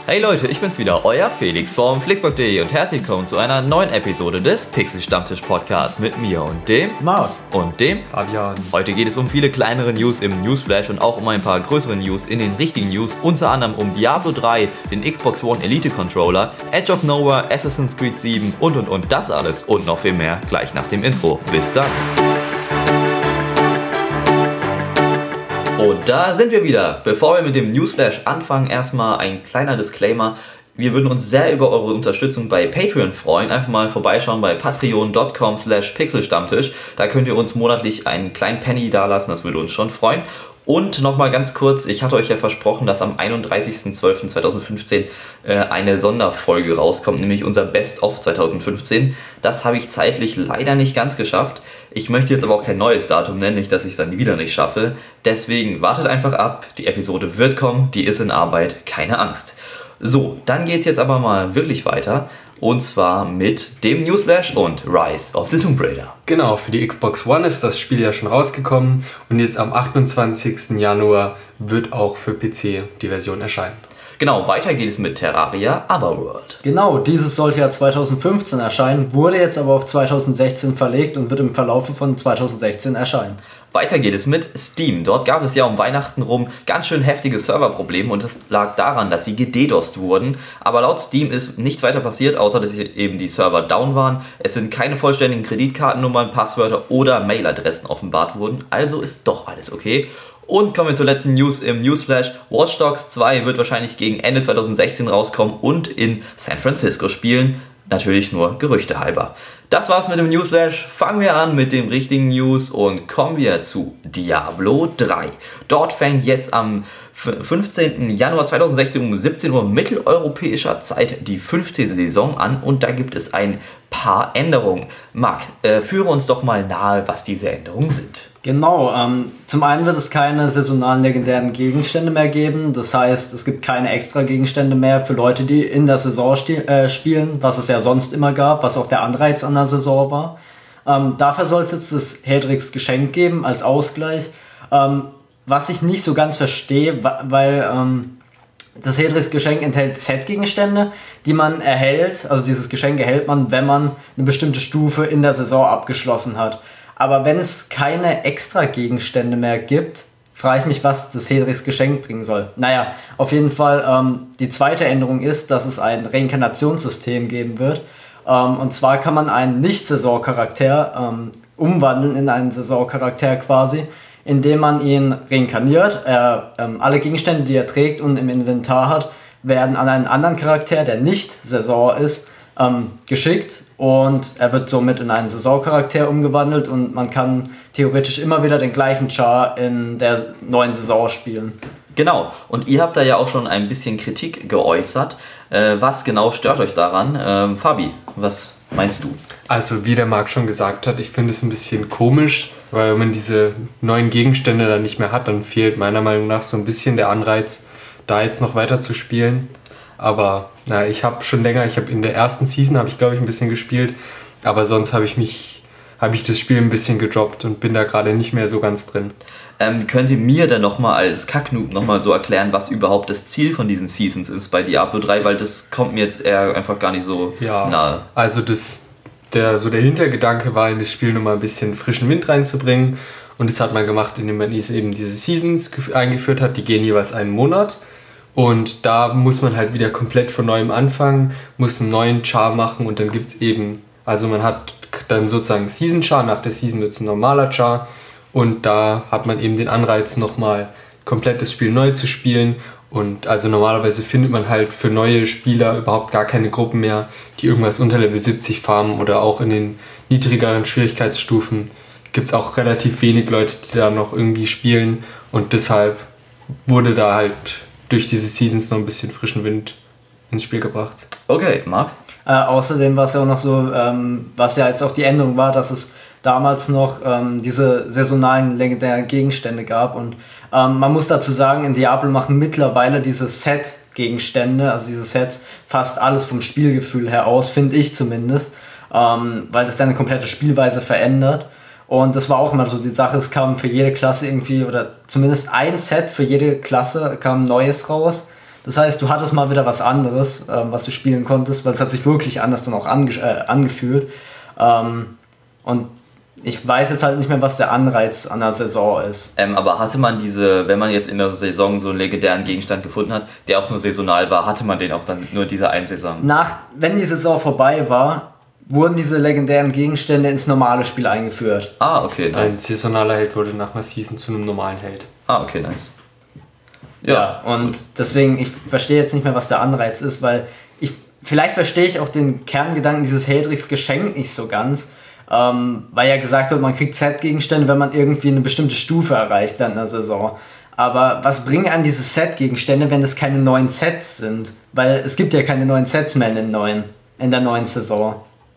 Hey Leute, ich bin's wieder, euer Felix vom Flixburg.de und herzlich willkommen zu einer neuen Episode des Pixel-Stammtisch-Podcasts mit mir und dem Marc und dem Fabian. Heute geht es um viele kleinere News im Newsflash und auch um ein paar größere News in den richtigen News, unter anderem um Diablo 3, den Xbox One Elite Controller, Edge of Nowhere, Assassin's Creed 7 und das alles und noch viel mehr gleich nach dem Intro. Bis dann! Und da sind wir wieder. Bevor wir mit dem Newsflash anfangen, erstmal ein kleiner Disclaimer. Wir würden uns sehr über eure Unterstützung bei Patreon freuen. Einfach mal vorbeischauen bei patreon.com/pixelstammtisch. Da könnt ihr uns monatlich einen kleinen Penny dalassen, das würde uns schon freuen. Und nochmal ganz kurz, ich hatte euch ja versprochen, dass am 31.12.2015 eine Sonderfolge rauskommt, nämlich unser Best-of 2015. Das habe ich zeitlich leider nicht ganz geschafft. Ich möchte jetzt aber auch kein neues Datum nennen, nicht, dass ich es dann wieder nicht schaffe. Deswegen wartet einfach ab, die Episode wird kommen, die ist in Arbeit, keine Angst. So, dann geht's jetzt aber mal wirklich weiter. Und zwar mit dem Newsflash und Rise of the Tomb Raider. Genau, für die Xbox One ist das Spiel ja schon rausgekommen und jetzt am 28. Januar wird auch für PC die Version erscheinen. Genau, weiter geht es mit Terraria Otherworld. Genau, dieses sollte ja 2015 erscheinen, wurde jetzt aber auf 2016 verlegt und wird im Verlaufe von 2016 erscheinen. Weiter geht es mit Steam. Dort gab es ja um Weihnachten rum ganz schön heftige Serverprobleme und das lag daran, dass sie geDDoSt wurden. Aber laut Steam ist nichts weiter passiert, außer dass eben die Server down waren. Es sind keine vollständigen Kreditkartennummern, Passwörter oder Mailadressen offenbart wurden. Also ist doch alles okay. Und kommen wir zur letzten News im Newsflash. Watch Dogs 2 wird wahrscheinlich gegen Ende 2016 rauskommen und in San Francisco spielen. Natürlich nur Gerüchte halber. Das war's mit dem Newsflash. Fangen wir an mit dem richtigen News und kommen wir zu Diablo 3. Dort fängt jetzt am 15. Januar 2016 um 17 Uhr mitteleuropäischer Zeit die 15. Saison an und da gibt es ein paar Änderungen. Marc, führe uns doch mal nahe, was diese Änderungen sind. Genau, zum einen wird es keine saisonalen legendären Gegenstände mehr geben, das heißt, es gibt keine extra Gegenstände mehr für Leute, die in der Saison spielen, was es ja sonst immer gab, was auch der Anreiz an der Saison war. Dafür soll es jetzt das Hedrigs Geschenk geben als Ausgleich, was ich nicht so ganz verstehe, weil das Hedrigs Geschenk enthält Set-Gegenstände, die man erhält, also dieses Geschenk erhält man, wenn man eine bestimmte Stufe in der Saison abgeschlossen hat. Aber wenn es keine extra Gegenstände mehr gibt, frage ich mich, was das Hedrigs Geschenk bringen soll. Naja, auf jeden Fall, die zweite Änderung ist, dass es ein Reinkarnationssystem geben wird. Und zwar kann man einen Nicht-Saison-Charakter umwandeln in einen Saison-Charakter quasi, indem man ihn reinkarniert. Alle Gegenstände, die er trägt und im Inventar hat, werden an einen anderen Charakter, der nicht Saison ist, geschickt und er wird somit in einen Saisoncharakter umgewandelt und man kann theoretisch immer wieder den gleichen Char in der neuen Saison spielen. Genau, und ihr habt da ja auch schon ein bisschen Kritik geäußert. Was genau stört euch daran? Fabi, was meinst du? Also wie der Marc schon gesagt hat, ich finde es ein bisschen komisch, weil wenn man diese neuen Gegenstände dann nicht mehr hat, dann fehlt meiner Meinung nach so ein bisschen der Anreiz, da jetzt noch weiter zu spielen. Aber ich habe schon länger, in der ersten Season habe ich glaube ich ein bisschen gespielt, aber sonst habe ich das Spiel ein bisschen gedroppt und bin da gerade nicht mehr so ganz drin. Können Sie mir dann nochmal als Kacknoob nochmal so erklären, was überhaupt das Ziel von diesen Seasons ist bei Diablo 3, weil das kommt mir jetzt eher einfach gar nicht so nahe. Also der Hintergedanke war, in das Spiel nochmal ein bisschen frischen Wind reinzubringen und das hat man gemacht, indem man eben diese Seasons eingeführt hat, die gehen jeweils einen Monat. Und da muss man halt wieder komplett von neuem anfangen, muss einen neuen Char machen und dann gibt's eben, also man hat dann sozusagen Season Char, nach der Season wird es ein normaler Char und da hat man eben den Anreiz nochmal komplett das Spiel neu zu spielen und also normalerweise findet man halt für neue Spieler überhaupt gar keine Gruppen mehr, die irgendwas unter Level 70 farmen oder auch in den niedrigeren Schwierigkeitsstufen gibt es auch relativ wenig Leute, die da noch irgendwie spielen und deshalb wurde da halt durch diese Seasons noch ein bisschen frischen Wind ins Spiel gebracht. Okay, Marc? Außerdem war es ja auch noch so, was ja jetzt auch die Änderung war, dass es damals noch diese saisonalen legendären Gegenstände gab und man muss dazu sagen, in Diablo machen mittlerweile diese Set-Gegenstände, also diese Sets, fast alles vom Spielgefühl her aus, finde ich zumindest, weil das dann eine komplette Spielweise verändert. Und das war auch immer so die Sache, es kam für jede Klasse irgendwie, oder zumindest ein Set für jede Klasse kam Neues raus. Das heißt, du hattest mal wieder was anderes, was du spielen konntest, weil es hat sich wirklich anders dann auch angefühlt. Und ich weiß jetzt halt nicht mehr, was der Anreiz an der Saison ist. Aber hatte man wenn man jetzt in der Saison so einen legendären Gegenstand gefunden hat, der auch nur saisonal war, hatte man den auch dann nur diese eine Saison? Wenn die Saison vorbei war, wurden diese legendären Gegenstände ins normale Spiel eingeführt. Ah, okay, nice. Ein saisonaler Held wurde nach einer Season zu einem normalen Held. Ah, okay, nice. Ja, und deswegen, ich verstehe jetzt nicht mehr, was der Anreiz ist, weil vielleicht verstehe ich auch den Kerngedanken dieses Heldrichs Geschenk nicht so ganz, weil ja gesagt wird, man kriegt Set-Gegenstände, wenn man irgendwie eine bestimmte Stufe erreicht während einer Saison. Aber was bringen an diese Set-Gegenstände, wenn das keine neuen Sets sind? Weil es gibt ja keine neuen Sets mehr in der neuen Saison.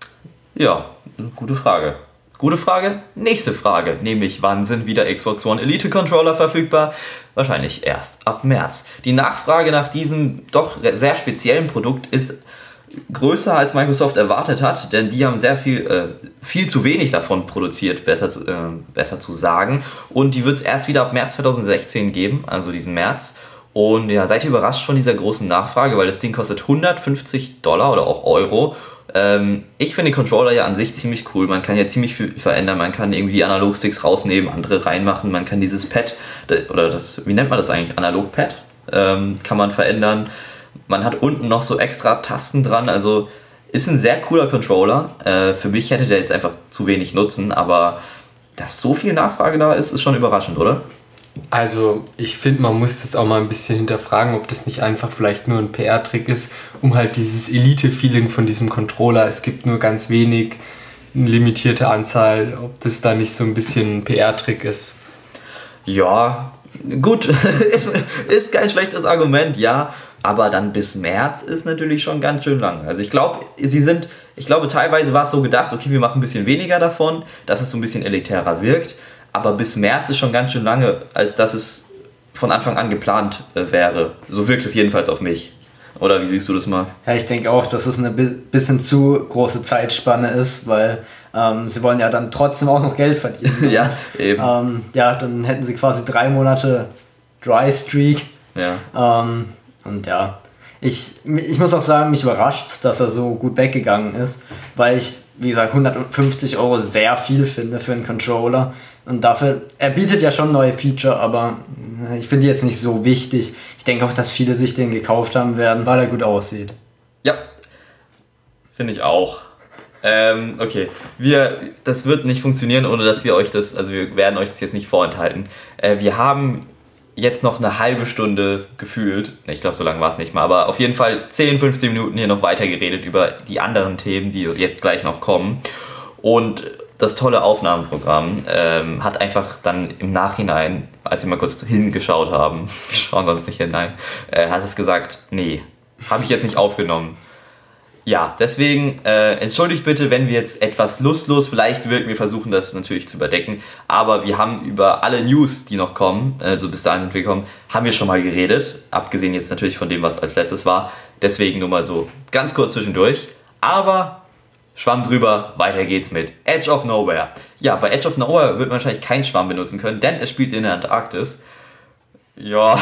Ja, gute Frage. Gute Frage. Nächste Frage, nämlich wann sind wieder Xbox One Elite Controller verfügbar? Wahrscheinlich erst ab März. Die Nachfrage nach diesem doch sehr speziellen Produkt ist größer als Microsoft erwartet hat, denn die haben sehr viel zu wenig davon produziert, besser zu sagen. Und die wird es erst wieder ab März 2016 geben, also diesen März. Und ja, seid ihr überrascht von dieser großen Nachfrage, weil das Ding kostet $150 oder auch Euro. Ich finde den Controller ja an sich ziemlich cool. Man kann ja ziemlich viel verändern. Man kann irgendwie die Analogsticks rausnehmen, andere reinmachen. Man kann dieses Pad, wie nennt man das eigentlich? Analogpad, kann man verändern. Man hat unten noch so extra Tasten dran. Also ist ein sehr cooler Controller. Für mich hätte der jetzt einfach zu wenig Nutzen, aber dass so viel Nachfrage da ist schon überraschend, oder? Also ich finde, man muss das auch mal ein bisschen hinterfragen, ob das nicht einfach vielleicht nur ein PR-Trick ist, um halt dieses Elite-Feeling von diesem Controller, es gibt nur ganz wenig, eine limitierte Anzahl, ob das da nicht so ein bisschen ein PR-Trick ist. Ja, gut, ist kein schlechtes Argument, ja, aber dann bis März ist natürlich schon ganz schön lang. Also ich glaube, teilweise war es so gedacht, okay, wir machen ein bisschen weniger davon, dass es so ein bisschen elitärer wirkt. Aber bis März ist schon ganz schön lange, als dass es von Anfang an geplant wäre. So wirkt es jedenfalls auf mich. Oder wie siehst du das, Marc? Ja, ich denke auch, dass es eine bisschen zu große Zeitspanne ist, weil sie wollen ja dann trotzdem auch noch Geld verdienen. Ja, eben. Dann hätten sie quasi 3 Monate Dry Streak. Ja. Und ja, ich muss auch sagen, mich überrascht, dass er so gut weggegangen ist, weil ich, wie gesagt, 150 Euro sehr viel finde für einen Controller. Und dafür, er bietet ja schon neue Feature, aber ich finde die jetzt nicht so wichtig. Ich denke auch, dass viele sich den gekauft haben werden, weil er gut aussieht. Ja, finde ich auch. Okay, das wird nicht funktionieren, ohne dass wir werden euch das jetzt nicht vorenthalten. Wir haben jetzt noch eine halbe Stunde gefühlt, ich glaube, so lange war es nicht mal, aber auf jeden Fall 10, 15 Minuten hier noch weiter geredet über die anderen Themen, die jetzt gleich noch kommen. Und das tolle Aufnahmeprogramm hat einfach dann im Nachhinein, als wir mal kurz hingeschaut haben, wir schauen sonst nicht hinein, hat es gesagt, nee, habe ich jetzt nicht aufgenommen. Ja, deswegen entschuldigt bitte, wenn wir jetzt etwas lustlos vielleicht wirken, wir versuchen das natürlich zu überdecken, aber wir haben über alle News, die noch kommen, so bis dahin sind wir gekommen, haben wir schon mal geredet, abgesehen jetzt natürlich von dem, was als letztes war, deswegen nur mal so ganz kurz zwischendurch, aber Schwamm drüber, weiter geht's mit Edge of Nowhere. Ja, bei Edge of Nowhere wird man wahrscheinlich keinen Schwamm benutzen können, denn es spielt in der Antarktis. Ja,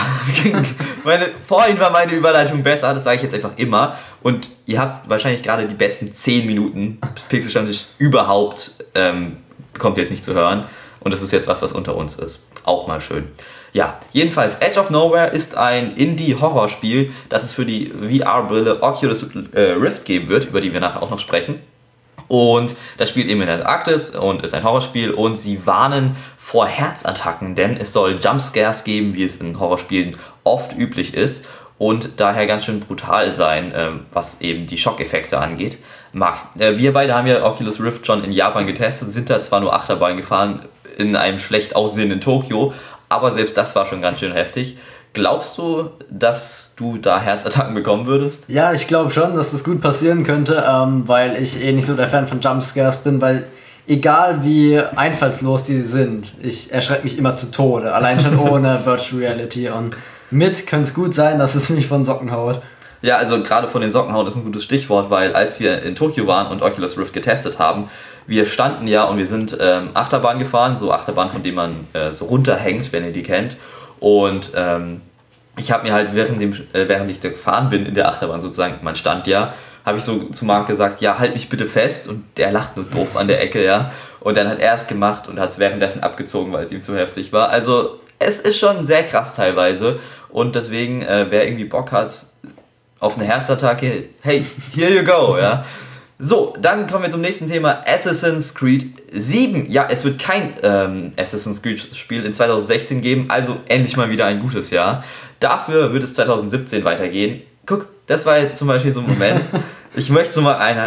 vorhin war meine Überleitung besser, das sage ich jetzt einfach immer. Und ihr habt wahrscheinlich gerade die besten 10 Minuten Pixelstammtisch überhaupt, bekommt ihr jetzt nicht zu hören. Und das ist jetzt was unter uns ist. Auch mal schön. Ja, jedenfalls, Edge of Nowhere ist ein Indie-Horrorspiel, das es für die VR-Brille Oculus Rift geben wird, über die wir nachher auch noch sprechen. Und das spielt eben in der Antarktis und ist ein Horrorspiel und sie warnen vor Herzattacken, denn es soll Jumpscares geben, wie es in Horrorspielen oft üblich ist und daher ganz schön brutal sein, was eben die Schockeffekte angeht. Marc, wir beide haben ja Oculus Rift schon in Japan getestet, sind da zwar nur Achterbahn gefahren in einem schlecht aussehenden Tokio, aber selbst das war schon ganz schön heftig. Glaubst du, dass du da Herzattacken bekommen würdest? Ja, ich glaube schon, dass das gut passieren könnte, weil ich nicht so der Fan von Jumpscares bin, weil egal wie einfallslos die sind, ich erschrecke mich immer zu Tode, allein schon ohne Virtual Reality und mit könnte es gut sein, dass es mich von Socken haut. Ja, also gerade von den Socken hauen ist ein gutes Stichwort, weil als wir in Tokio waren und Oculus Rift getestet haben, wir standen ja und wir sind Achterbahn gefahren, so Achterbahn, von dem man so runterhängt, wenn ihr die kennt. Und ich habe mir halt während ich da gefahren bin in der Achterbahn sozusagen, man stand ja, habe ich so zu Marc gesagt, ja, halt mich bitte fest, und der lacht nur doof an der Ecke, ja. Und dann hat er es gemacht und hat es währenddessen abgezogen, weil es ihm zu heftig war. Also es ist schon sehr krass teilweise, und deswegen, wer irgendwie Bock hat auf eine Herzattacke, hey, here you go, ja. So, dann kommen wir zum nächsten Thema, Assassin's Creed 7. Ja, es wird kein Assassin's Creed Spiel in 2016 geben, also endlich mal wieder ein gutes Jahr. Dafür wird es 2017 weitergehen. Guck, das war jetzt zum Beispiel so ein Moment. Ich möchte so mal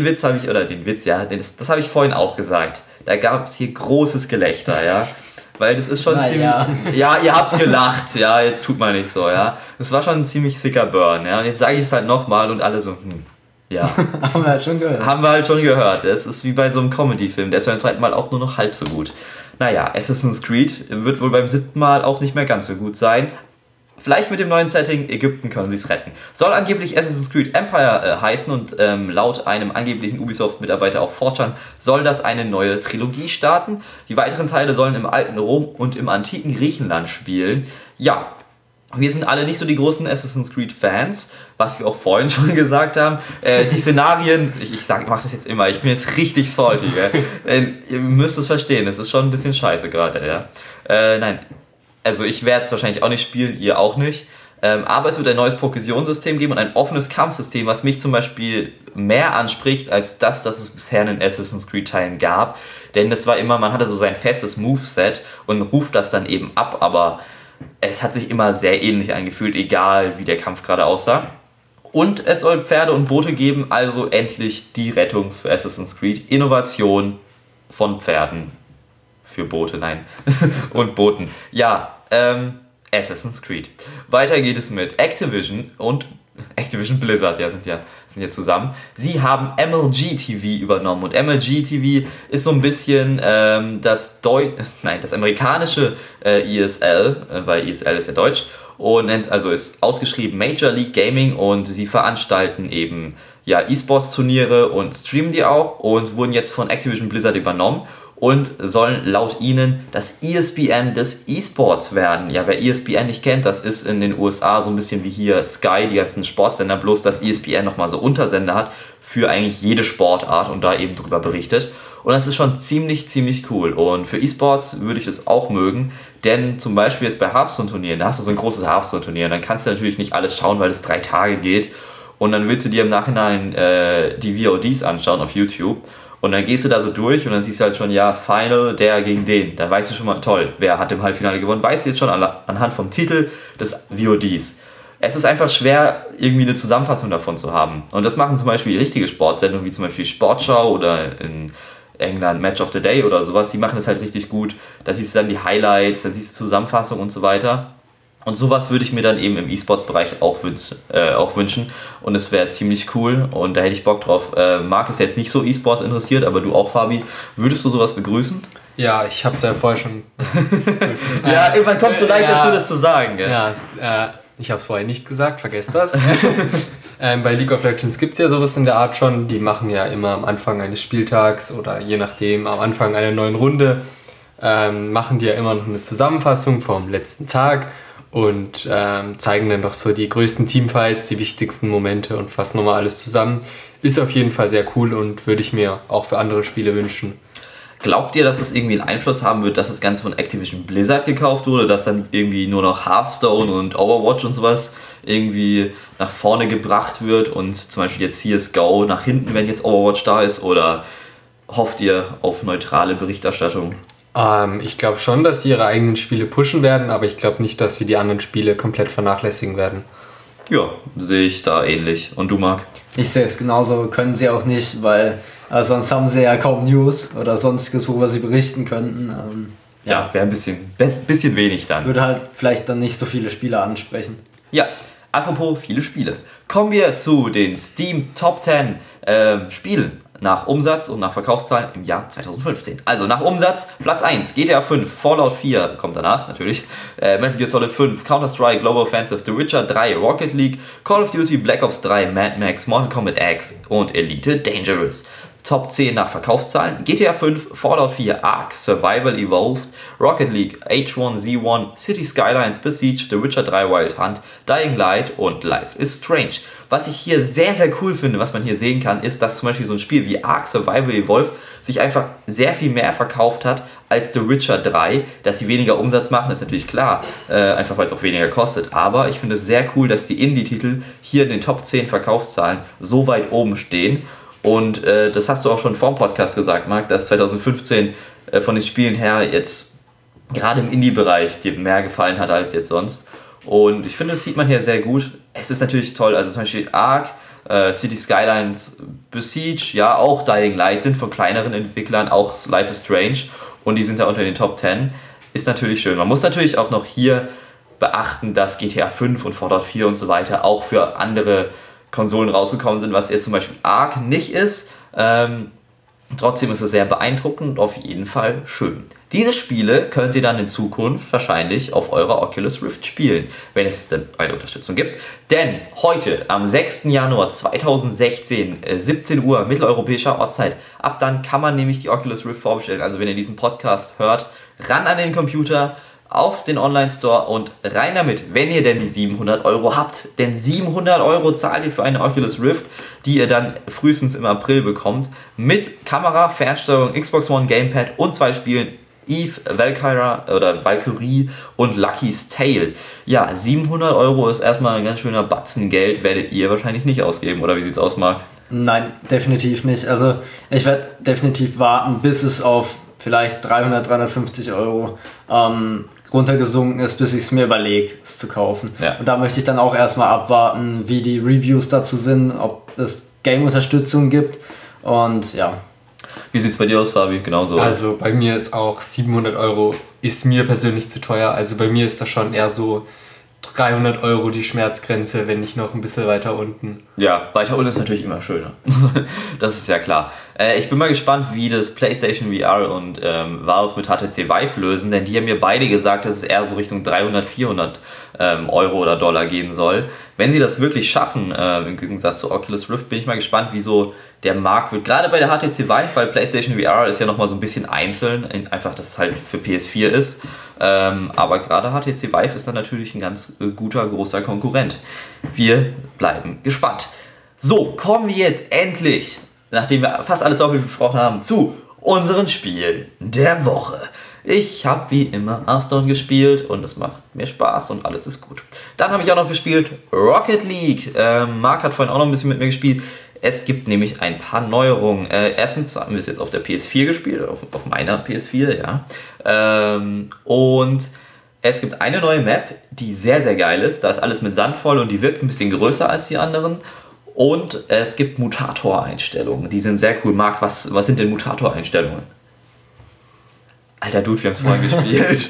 das habe ich vorhin auch gesagt. Da gab es hier großes Gelächter, ja. Weil das ist schon ziemlich... Ja, ihr habt gelacht, ja, jetzt tut mal nicht so, ja. Das war schon ein ziemlich sicker Burn, ja. Und jetzt sage ich es halt nochmal und alle so, ja. Haben wir halt schon gehört. Haben wir halt schon gehört. Es ist wie bei so einem Comedy-Film, der ist beim zweiten Mal auch nur noch halb so gut. Naja, Assassin's Creed wird wohl beim 7. Mal auch nicht mehr ganz so gut sein. Vielleicht mit dem neuen Setting, Ägypten können sie es retten. Soll angeblich Assassin's Creed Empire heißen, und laut einem angeblichen Ubisoft-Mitarbeiter auf 4chan soll das eine neue Trilogie starten. Die weiteren Teile sollen im alten Rom und im antiken Griechenland spielen. Ja, wir sind alle nicht so die großen Assassin's Creed-Fans, was wir auch vorhin schon gesagt haben. Die Szenarien, ich mache das jetzt immer, ich bin jetzt richtig salty, gell? Ihr müsst es verstehen, es ist schon ein bisschen scheiße gerade, ja. Nein. Also ich werde es wahrscheinlich auch nicht spielen, ihr auch nicht. Aber es wird ein neues Progressionssystem geben und ein offenes Kampfsystem, was mich zum Beispiel mehr anspricht, als das es bisher in Assassin's Creed Teilen gab. Denn das war immer, man hatte so sein festes Moveset und ruft das dann eben ab, aber es hat sich immer sehr ähnlich angefühlt, egal wie der Kampf gerade aussah. Und es soll Pferde und Boote geben, also endlich die Rettung für Assassin's Creed. Innovation von Pferden. Für Boote, nein. Und Booten. Ja, Assassin's Creed. Weiter geht es mit Activision und Activision Blizzard, sind ja zusammen. Sie haben MLG TV übernommen, und MLG TV ist so ein bisschen das amerikanische ESL, weil ESL ist ja deutsch, und also ist ausgeschrieben Major League Gaming, und sie veranstalten eben E-Sports-Turniere und streamen die auch, und wurden jetzt von Activision Blizzard übernommen und sollen laut ihnen das ESPN des E-Sports werden. Ja, wer ESPN nicht kennt, das ist in den USA so ein bisschen wie hier Sky, die ganzen Sportsender, bloß dass ESPN nochmal so Untersender hat für eigentlich jede Sportart und da eben drüber berichtet. Und das ist schon ziemlich, ziemlich cool. Und für E-Sports würde ich das auch mögen, denn zum Beispiel jetzt bei Hearthstone-Turnieren, da hast du so ein großes Hearthstone-Turnier, und dann kannst du natürlich nicht alles schauen, weil es 3 Tage geht. Und dann willst du dir im Nachhinein die VODs anschauen auf YouTube. Und dann gehst du da so durch und dann siehst du halt schon, Final, der gegen den. Dann weißt du schon mal, toll, wer hat im Halbfinale gewonnen, weißt du jetzt schon anhand vom Titel des VODs. Es ist einfach schwer, irgendwie eine Zusammenfassung davon zu haben. Und das machen zum Beispiel richtige Sportsendungen, wie zum Beispiel Sportschau oder in England Match of the Day oder sowas. Die machen das halt richtig gut. Da siehst du dann die Highlights, da siehst du Zusammenfassung und so weiter. Und sowas würde ich mir dann eben im E-Sports-Bereich auch wünschen. Und es wäre ziemlich cool und da hätte ich Bock drauf. Marc ist jetzt nicht so E-Sports interessiert, aber du auch, Fabi. Würdest du sowas begrüßen? Ja, ich habe es ja vorher schon... Ja, man kommt so leicht dazu, das zu sagen. Gell? Ja, ich habe es vorher nicht gesagt, vergesst das. Bei League of Legends gibt es ja sowas in der Art schon. Die machen ja immer am Anfang eines Spieltags oder je nachdem am Anfang einer neuen Runde, machen die ja immer noch eine Zusammenfassung vom letzten Tag. Und zeigen dann doch so die größten Teamfights, die wichtigsten Momente und fassen nochmal alles zusammen. Ist auf jeden Fall sehr cool und würde ich mir auch für andere Spiele wünschen. Glaubt ihr, dass es irgendwie einen Einfluss haben wird, dass das Ganze von Activision Blizzard gekauft wurde, dass dann irgendwie nur noch Hearthstone und Overwatch und sowas irgendwie nach vorne gebracht wird und zum Beispiel jetzt CSGO nach hinten, wenn jetzt Overwatch da ist, oder hofft ihr auf neutrale Berichterstattung? Ich glaube schon, dass sie ihre eigenen Spiele pushen werden, aber ich glaube nicht, dass sie die anderen Spiele komplett vernachlässigen werden. Ja, sehe ich da ähnlich. Und du, Marc? Ich sehe es genauso, können sie auch nicht, weil sonst haben sie ja kaum News oder sonstiges, worüber sie berichten könnten. Ja, wäre ein bisschen wenig dann. Würde halt vielleicht dann nicht so viele Spiele ansprechen. Ja, apropos viele Spiele. Kommen wir zu den Steam Top 10 Spielen. Nach Umsatz und nach Verkaufszahlen im Jahr 2015. Also nach Umsatz, Platz 1, GTA 5, Fallout 4 kommt danach natürlich, Metal Gear Solid 5, Counter-Strike, Global Offensive, The Witcher 3, Rocket League, Call of Duty, Black Ops 3, Mad Max, Mortal Kombat X und Elite Dangerous. Top 10 nach Verkaufszahlen: GTA 5, Fallout 4, Ark, Survival Evolved, Rocket League, H1Z1, City Skylines, Besiege, The Witcher 3 Wild Hunt, Dying Light und Life is Strange. Was ich hier sehr, sehr cool finde, was man hier sehen kann, ist, dass zum Beispiel so ein Spiel wie Ark Survival Evolved sich einfach sehr viel mehr verkauft hat als The Witcher 3. Dass sie weniger Umsatz machen, ist natürlich klar, einfach weil es auch weniger kostet. Aber ich finde es sehr cool, dass die Indie-Titel hier in den Top 10 Verkaufszahlen so weit oben stehen. Und das hast du auch schon vor dem Podcast gesagt, Marc, dass 2015 von den Spielen her jetzt gerade im Indie-Bereich dir mehr gefallen hat als jetzt sonst. Und ich finde, das sieht man hier sehr gut. Es ist natürlich toll, also zum Beispiel Ark, City Skylines, Besiege, ja, auch Dying Light sind von kleineren Entwicklern, auch Life is Strange, und die sind da unter den Top 10. Ist natürlich schön. Man muss natürlich auch noch hier beachten, dass GTA 5 und Fallout 4 und so weiter auch für andere Konsolen rausgekommen sind, was jetzt zum Beispiel Ark nicht ist. Trotzdem ist es sehr beeindruckend und auf jeden Fall schön. Diese Spiele könnt ihr dann in Zukunft wahrscheinlich auf eurer Oculus Rift spielen, wenn es denn eine Unterstützung gibt. Denn heute, am 6. Januar 2016, 17 Uhr mitteleuropäischer Ortszeit, ab dann kann man nämlich die Oculus Rift vorbestellen. Also wenn ihr diesen Podcast hört, ran an den Computer, auf den Online-Store und rein damit, wenn ihr denn die 700 € habt. Denn 700 € zahlt ihr für eine Oculus Rift, die ihr dann frühestens im April bekommt. Mit Kamera, Fernsteuerung, Xbox One, Gamepad und 2 Spielen: Eve, Valkyrie und Lucky's Tale. Ja, 700 € ist erstmal ein ganz schöner Batzen Geld, werdet ihr wahrscheinlich nicht ausgeben, oder wie sieht's aus, Marc? Nein, definitiv nicht. Also ich werde definitiv warten, bis es auf vielleicht 300, 350 € runtergesunken ist, bis ich es mir überlege, es zu kaufen. Ja. Und da möchte ich dann auch erstmal abwarten, wie die Reviews dazu sind, ob es Game-Unterstützung gibt, und ja. Wie sieht es bei dir aus, Fabi? Genauso. Also bei mir ist auch 700 € ist mir persönlich zu teuer. Also bei mir ist das schon eher so 300 € die Schmerzgrenze, wenn nicht noch ein bisschen weiter unten. Ja, weiter unten ist natürlich immer schöner. Das ist ja klar. Ich bin mal gespannt, wie das PlayStation VR und Valve mit HTC Vive lösen, denn die haben mir beide gesagt, dass es eher so Richtung 300, 400 € oder Dollar gehen soll. Wenn sie das wirklich schaffen, im Gegensatz zu Oculus Rift, bin ich mal gespannt, wieso der Markt wird. Gerade bei der HTC Vive, weil PlayStation VR ist ja nochmal so ein bisschen einzeln, einfach, dass es halt für PS4 ist. Aber gerade HTC Vive ist dann natürlich ein ganz guter, großer Konkurrent. Wir bleiben gespannt. So, kommen wir jetzt endlich, nachdem wir fast alles besprochen haben, zu unserem Spiel der Woche. Ich habe wie immer Hearthstone gespielt und es macht mir Spaß und alles ist gut. Dann habe ich auch noch gespielt Rocket League. Marc hat vorhin auch noch ein bisschen mit mir gespielt. Es gibt nämlich ein paar Neuerungen. Erstens haben wir es jetzt auf der PS4 gespielt, auf meiner PS4, ja. Und es gibt eine neue Map, die sehr, sehr geil ist. Da ist alles mit Sand voll und die wirkt ein bisschen größer als die anderen. Und es gibt Mutator-Einstellungen, die sind sehr cool. Marc, was sind denn Mutator-Einstellungen? Alter Dude, wir haben es vorhin gespielt.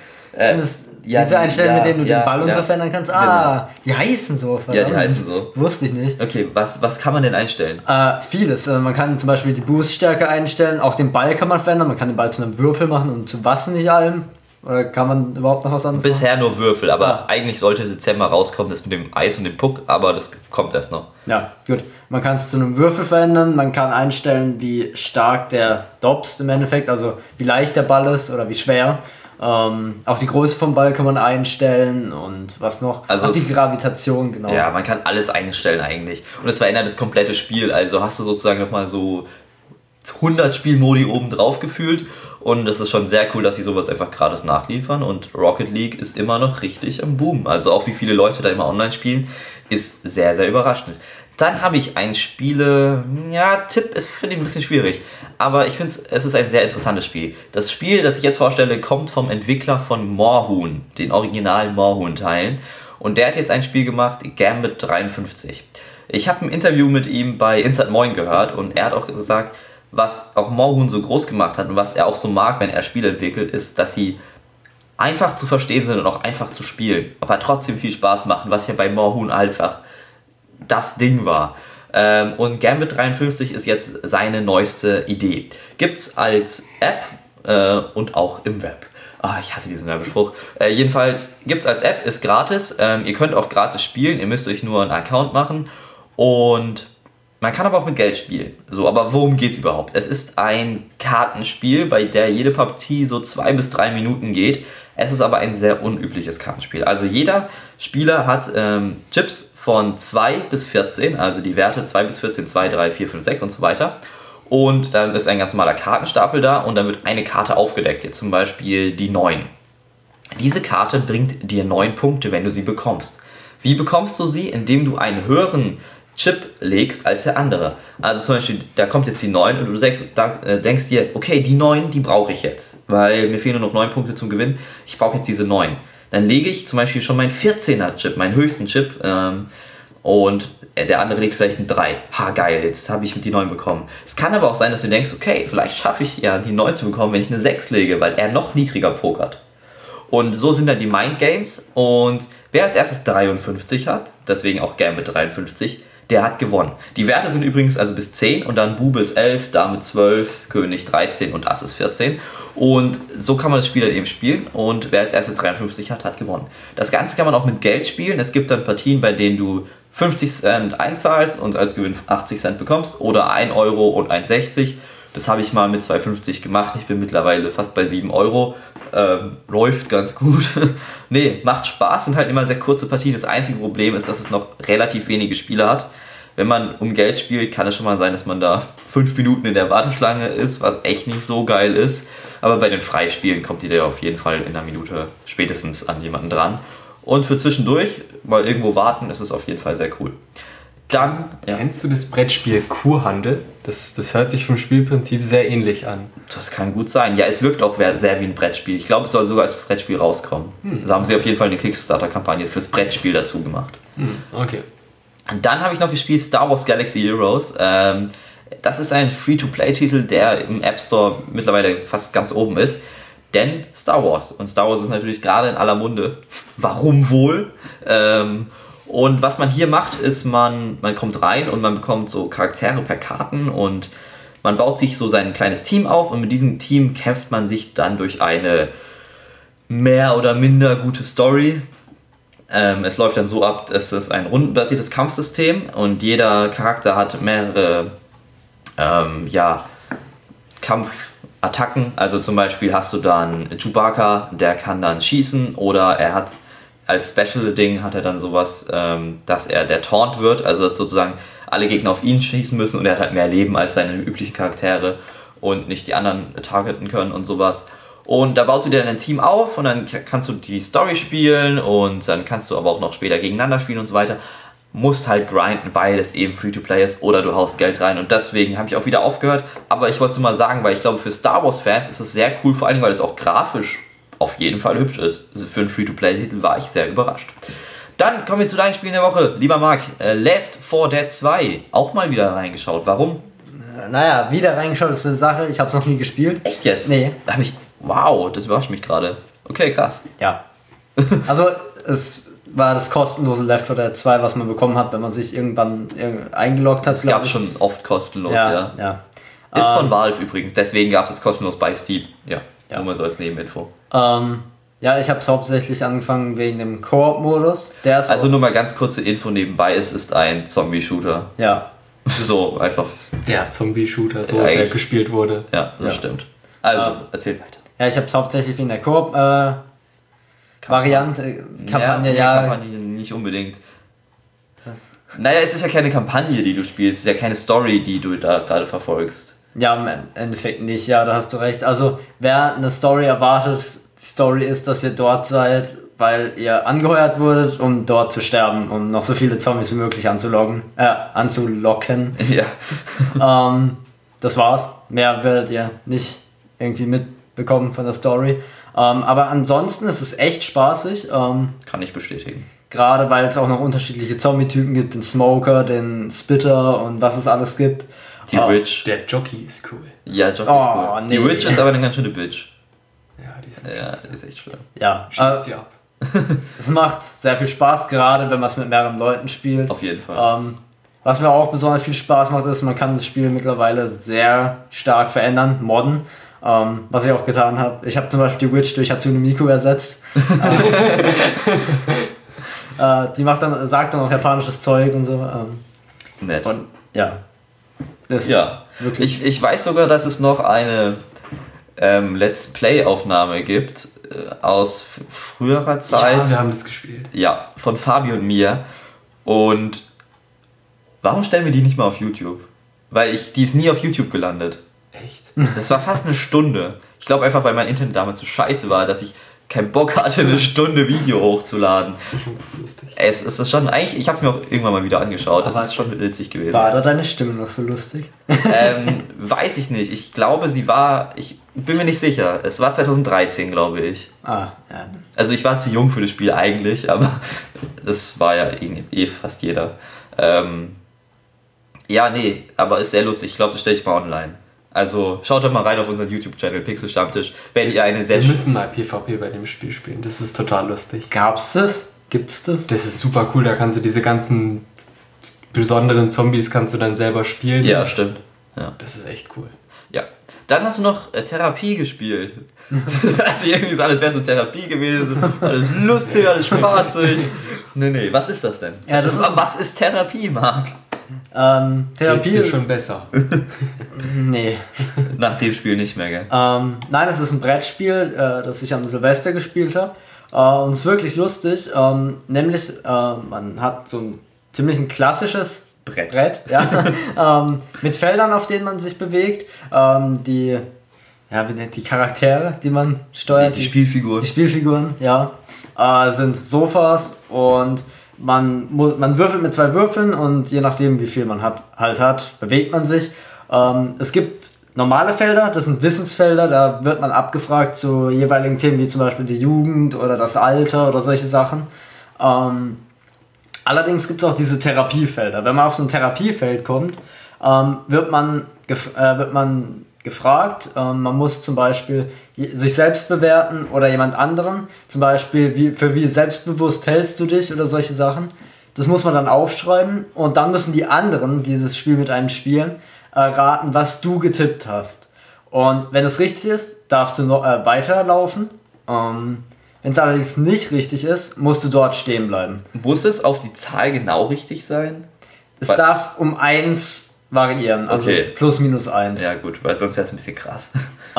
Diese Einstellungen, mit denen du den Ball und so verändern kannst. Genau. Die heißen so. Verdammt. Ja, die heißen so. Wusste ich nicht. Okay, was kann man denn einstellen? Vieles. Man kann zum Beispiel die Booststärke einstellen. Auch den Ball kann man verändern. Man kann den Ball zu einem Würfel machen und zu was nicht allem. Oder kann man überhaupt noch was anderes machen? Bisher nur Würfel, aber eigentlich sollte Dezember rauskommen, das mit dem Eis und dem Puck, aber das kommt erst noch. Ja, gut. Man kann es zu einem Würfel verändern, man kann einstellen, wie stark der Dobst im Endeffekt, also wie leicht der Ball ist oder wie schwer. Auch die Größe vom Ball kann man einstellen und was noch? Also auch die Gravitation, genau. Ja, man kann alles einstellen eigentlich. Und es verändert das komplette Spiel, also hast du sozusagen nochmal so 100 Spielmodi oben drauf gefühlt. Und das ist schon sehr cool, dass sie sowas einfach gratis nachliefern. Und Rocket League ist immer noch richtig am Boom. Also auch wie viele Leute da immer online spielen, ist sehr, sehr überraschend. Dann habe ich ein Tipp ist, finde ich, ein bisschen schwierig. Aber ich finde, es ist ein sehr interessantes Spiel. Das Spiel, das ich jetzt vorstelle, kommt vom Entwickler von Moorhuhn, den originalen Moorhuhn-Teilen. Und der hat jetzt ein Spiel gemacht, Gambit 53. Ich habe ein Interview mit ihm bei Inside Moin gehört und er hat auch gesagt, was auch Moorhuhn so groß gemacht hat und was er auch so mag, wenn er Spiele entwickelt, ist, dass sie einfach zu verstehen sind und auch einfach zu spielen, aber trotzdem viel Spaß machen, was ja bei Moorhuhn einfach das Ding war. Und Gambit 53 ist jetzt seine neueste Idee. Gibt's als App und auch im Web. Ich hasse diesen Werbespruch. Jedenfalls gibt's als App, ist gratis. Ihr könnt auch gratis spielen, ihr müsst euch nur einen Account machen und Man kann aber auch mit Geld spielen. So, aber worum geht's überhaupt? Es ist ein Kartenspiel, bei der jede Partie so 2 bis 3 Minuten geht. Es ist aber ein sehr unübliches Kartenspiel. Also jeder Spieler hat Chips von 2 bis 14, also die Werte 2 bis 14, 2, 3, 4, 5, 6 und so weiter. Und dann ist ein ganz normaler Kartenstapel da und dann wird eine Karte aufgedeckt, jetzt zum Beispiel die 9. Diese Karte bringt dir 9 Punkte, wenn du sie bekommst. Wie bekommst du sie? Indem du einen höheren Chip legst als der andere. Also zum Beispiel, da kommt jetzt die 9 und du denkst dir, okay, die 9, die brauche ich jetzt, weil mir fehlen nur noch 9 Punkte zum Gewinn, ich brauche jetzt diese 9. Dann lege ich zum Beispiel schon meinen 14er Chip, meinen höchsten Chip, und der andere legt vielleicht einen 3. Ha, geil, jetzt habe ich die 9 bekommen. Es kann aber auch sein, dass du denkst, okay, vielleicht schaffe ich ja die 9 zu bekommen, wenn ich eine 6 lege, weil er noch niedriger pokert. Und so sind dann die Mind-Games und wer als erstes 53 hat, deswegen auch Gambit 53, der hat gewonnen. Die Werte sind übrigens also bis 10 und dann Bube ist 11, Dame 12, König 13 und Ass ist 14. Und so kann man das Spiel dann eben spielen und wer als erstes 53 hat, hat gewonnen. Das Ganze kann man auch mit Geld spielen. Es gibt dann Partien, bei denen du 50 Cent einzahlst und als Gewinn 80 Cent bekommst oder 1 Euro und 1,60. Das habe ich mal mit 2,50 gemacht. Ich bin mittlerweile fast bei 7 Euro. Läuft ganz gut. Nee, macht Spaß, sind halt immer sehr kurze Partien. Das einzige Problem ist, dass es noch relativ wenige Spieler hat. Wenn man um Geld spielt, kann es schon mal sein, dass man da 5 Minuten in der Warteschlange ist, was echt nicht so geil ist. Aber bei den Freispielen kommt ihr da auf jeden Fall in einer Minute spätestens an jemanden dran. Und für zwischendurch mal irgendwo warten, ist es auf jeden Fall sehr cool. Dann, ja. Kennst du das Brettspiel Kurhandel? Das hört sich vom Spielprinzip sehr ähnlich an. Das kann gut sein. Ja, es wirkt auch sehr wie ein Brettspiel. Ich glaube, es soll sogar als Brettspiel rauskommen. Da haben sie auf jeden Fall eine Kickstarter-Kampagne fürs Brettspiel dazu gemacht. Okay. Und dann habe ich noch gespielt Star Wars Galaxy Heroes. Das ist ein Free-to-Play-Titel, der im App Store mittlerweile fast ganz oben ist. Denn Star Wars. Und Star Wars ist natürlich gerade in aller Munde. Warum wohl? Und was man hier macht, ist, man kommt rein und man bekommt so Charaktere per Karten und man baut sich so sein kleines Team auf und mit diesem Team kämpft man sich dann durch eine mehr oder minder gute Story. Es läuft dann so ab, es ist ein rundenbasiertes Kampfsystem und jeder Charakter hat mehrere Kampfattacken. Also zum Beispiel hast du dann Chewbacca, der kann dann schießen oder er hat als Special-Ding hat er dann sowas, dass er der Taunt wird, also dass sozusagen alle Gegner auf ihn schießen müssen und er hat halt mehr Leben als seine üblichen Charaktere und nicht die anderen targeten können und sowas. Und da baust du dir dann ein Team auf und dann kannst du die Story spielen und dann kannst du aber auch noch später gegeneinander spielen und so weiter. Musst halt grinden, weil es eben Free-to-Play ist oder du haust Geld rein und deswegen habe ich auch wieder aufgehört. Aber ich wollte es nur mal sagen, weil ich glaube, für Star Wars-Fans ist es sehr cool, vor allem weil es auch grafisch auf jeden Fall hübsch ist. Also für einen Free-to-Play-Titel war ich sehr überrascht. Dann kommen wir zu deinen Spielen der Woche. Lieber Marc, Left 4 Dead 2. Auch mal wieder reingeschaut. Warum? Naja, wieder reingeschaut ist eine Sache. Ich habe es noch nie gespielt. Echt jetzt? Nee. Wow, das überrascht mich gerade. Okay, krass. Ja. Also, es war das kostenlose Left 4 Dead 2, was man bekommen hat, wenn man sich irgendwann eingeloggt hat. Es gab schon oft kostenlos, ja. Ist von Valve übrigens. Deswegen gab es kostenlos bei Steam. Ja. Nur mal so als Nebeninfo. Ja, ich habe es hauptsächlich angefangen wegen dem Koop-Modus. Also nur mal ganz kurze Info nebenbei, es ist ein Zombie-Shooter. Ja. So einfach. Der Zombie-Shooter, so der gespielt wurde. Ja, das stimmt. Also, erzähl weiter. Ja, ich habe es hauptsächlich wegen der Koop-Variante, Kampagne, Kampagne nicht unbedingt. Was? Naja, es ist ja keine Kampagne, die du spielst, es ist ja keine Story, die du da gerade verfolgst. Ja, im Endeffekt nicht, ja, da hast du recht. Also, wer eine Story erwartet, die Story ist, dass ihr dort seid, weil ihr angeheuert wurdet, um dort zu sterben, um noch so viele Zombies wie möglich anzulocken. Ja. Das war's. Mehr werdet ihr nicht irgendwie mitbekommen von der Story. Aber ansonsten ist es echt spaßig. Kann ich bestätigen. Gerade weil es auch noch unterschiedliche Zombie-Typen gibt, den Smoker, den Spitter und was es alles gibt. Die Witch. Der Jockey ist cool. Ja, Jockey ist cool. Nee. Die Witch ist aber eine ganz schöne Bitch. Ja, die ist echt schlimm. Ja. Schießt sie ab. Es macht sehr viel Spaß, gerade wenn man es mit mehreren Leuten spielt. Auf jeden Fall. Was mir auch besonders viel Spaß macht, ist, man kann das Spiel mittlerweile sehr stark verändern, modden. Was ich auch getan habe. Ich habe zum Beispiel die Witch durch Hatsune Miku ersetzt. Die sagt dann auch japanisches Zeug und so. Nett. Und, ja. Ja, ich weiß sogar, dass es noch eine Let's Play-Aufnahme gibt aus früherer Zeit. Ja, wir haben das gespielt. Ja, von Fabi und mir. Und warum stellen wir die nicht mal auf YouTube? Weil die ist nie auf YouTube gelandet. Echt? Das war fast eine Stunde. Ich glaube einfach, weil mein Internet damals so scheiße war, dass ich keinen Bock hatte, eine Stunde Video hochzuladen. Das ist schon ganz lustig. Es ist schon, eigentlich, ich habe es mir auch irgendwann mal wieder angeschaut. Das ist schon witzig gewesen. War da deine Stimme noch so lustig? Weiß ich nicht. Ich glaube, ich bin mir nicht sicher. Es war 2013, glaube ich. Ja. Also ich war zu jung für das Spiel eigentlich, aber das war ja fast jeder. Ja, nee, aber ist sehr lustig. Ich glaube, das stelle ich mal online. Also schaut doch mal rein auf unseren YouTube-Channel Pixel Stammtisch. Werdet ihr eine sehr Wir müssen mal PvP bei dem Spiel spielen. Das ist total lustig. Gab's das? Gibt's das? Das ist super cool. Da kannst du diese ganzen besonderen Zombies kannst du dann selber spielen. Ja, stimmt. Ja. Das ist echt cool. Ja. Dann hast du noch Therapie gespielt. Also irgendwie so, alles wäre so Therapie gewesen. Alles lustig, alles spaßig. Nee, was ist das denn? Ja, was ist Therapie, Marc? Therapie ist schon besser. Nee. Nach dem Spiel nicht mehr, gell? Nein, es ist ein Brettspiel, das ich am Silvester gespielt habe. Und es ist wirklich lustig. Nämlich, man hat so ein ziemlich klassisches Brett ja, mit Feldern, auf denen man sich bewegt. Die Charaktere, die man steuert. Die Spielfiguren. Die Spielfiguren, ja. Sind Sofas und man würfelt mit 2 Würfeln und je nachdem, wie viel man hat, bewegt man sich. Es gibt normale Felder, das sind Wissensfelder, da wird man abgefragt zu jeweiligen Themen, wie zum Beispiel die Jugend oder das Alter oder solche Sachen. Allerdings gibt es auch diese Therapiefelder. Wenn man auf so ein Therapiefeld kommt, wird man gefragt, man muss zum Beispiel sich selbst bewerten oder jemand anderen, zum Beispiel wie selbstbewusst hältst du dich oder solche Sachen. Das muss man dann aufschreiben und dann müssen die anderen dieses Spiel mit einem spielen, raten, was du getippt hast. Und wenn es richtig ist, darfst du noch weiterlaufen. Wenn es allerdings nicht richtig ist, musst du dort stehen bleiben. Muss es auf die Zahl genau richtig sein? Es darf um 1 variieren, also plus minus 1. Ja gut, weil sonst wäre es ein bisschen krass.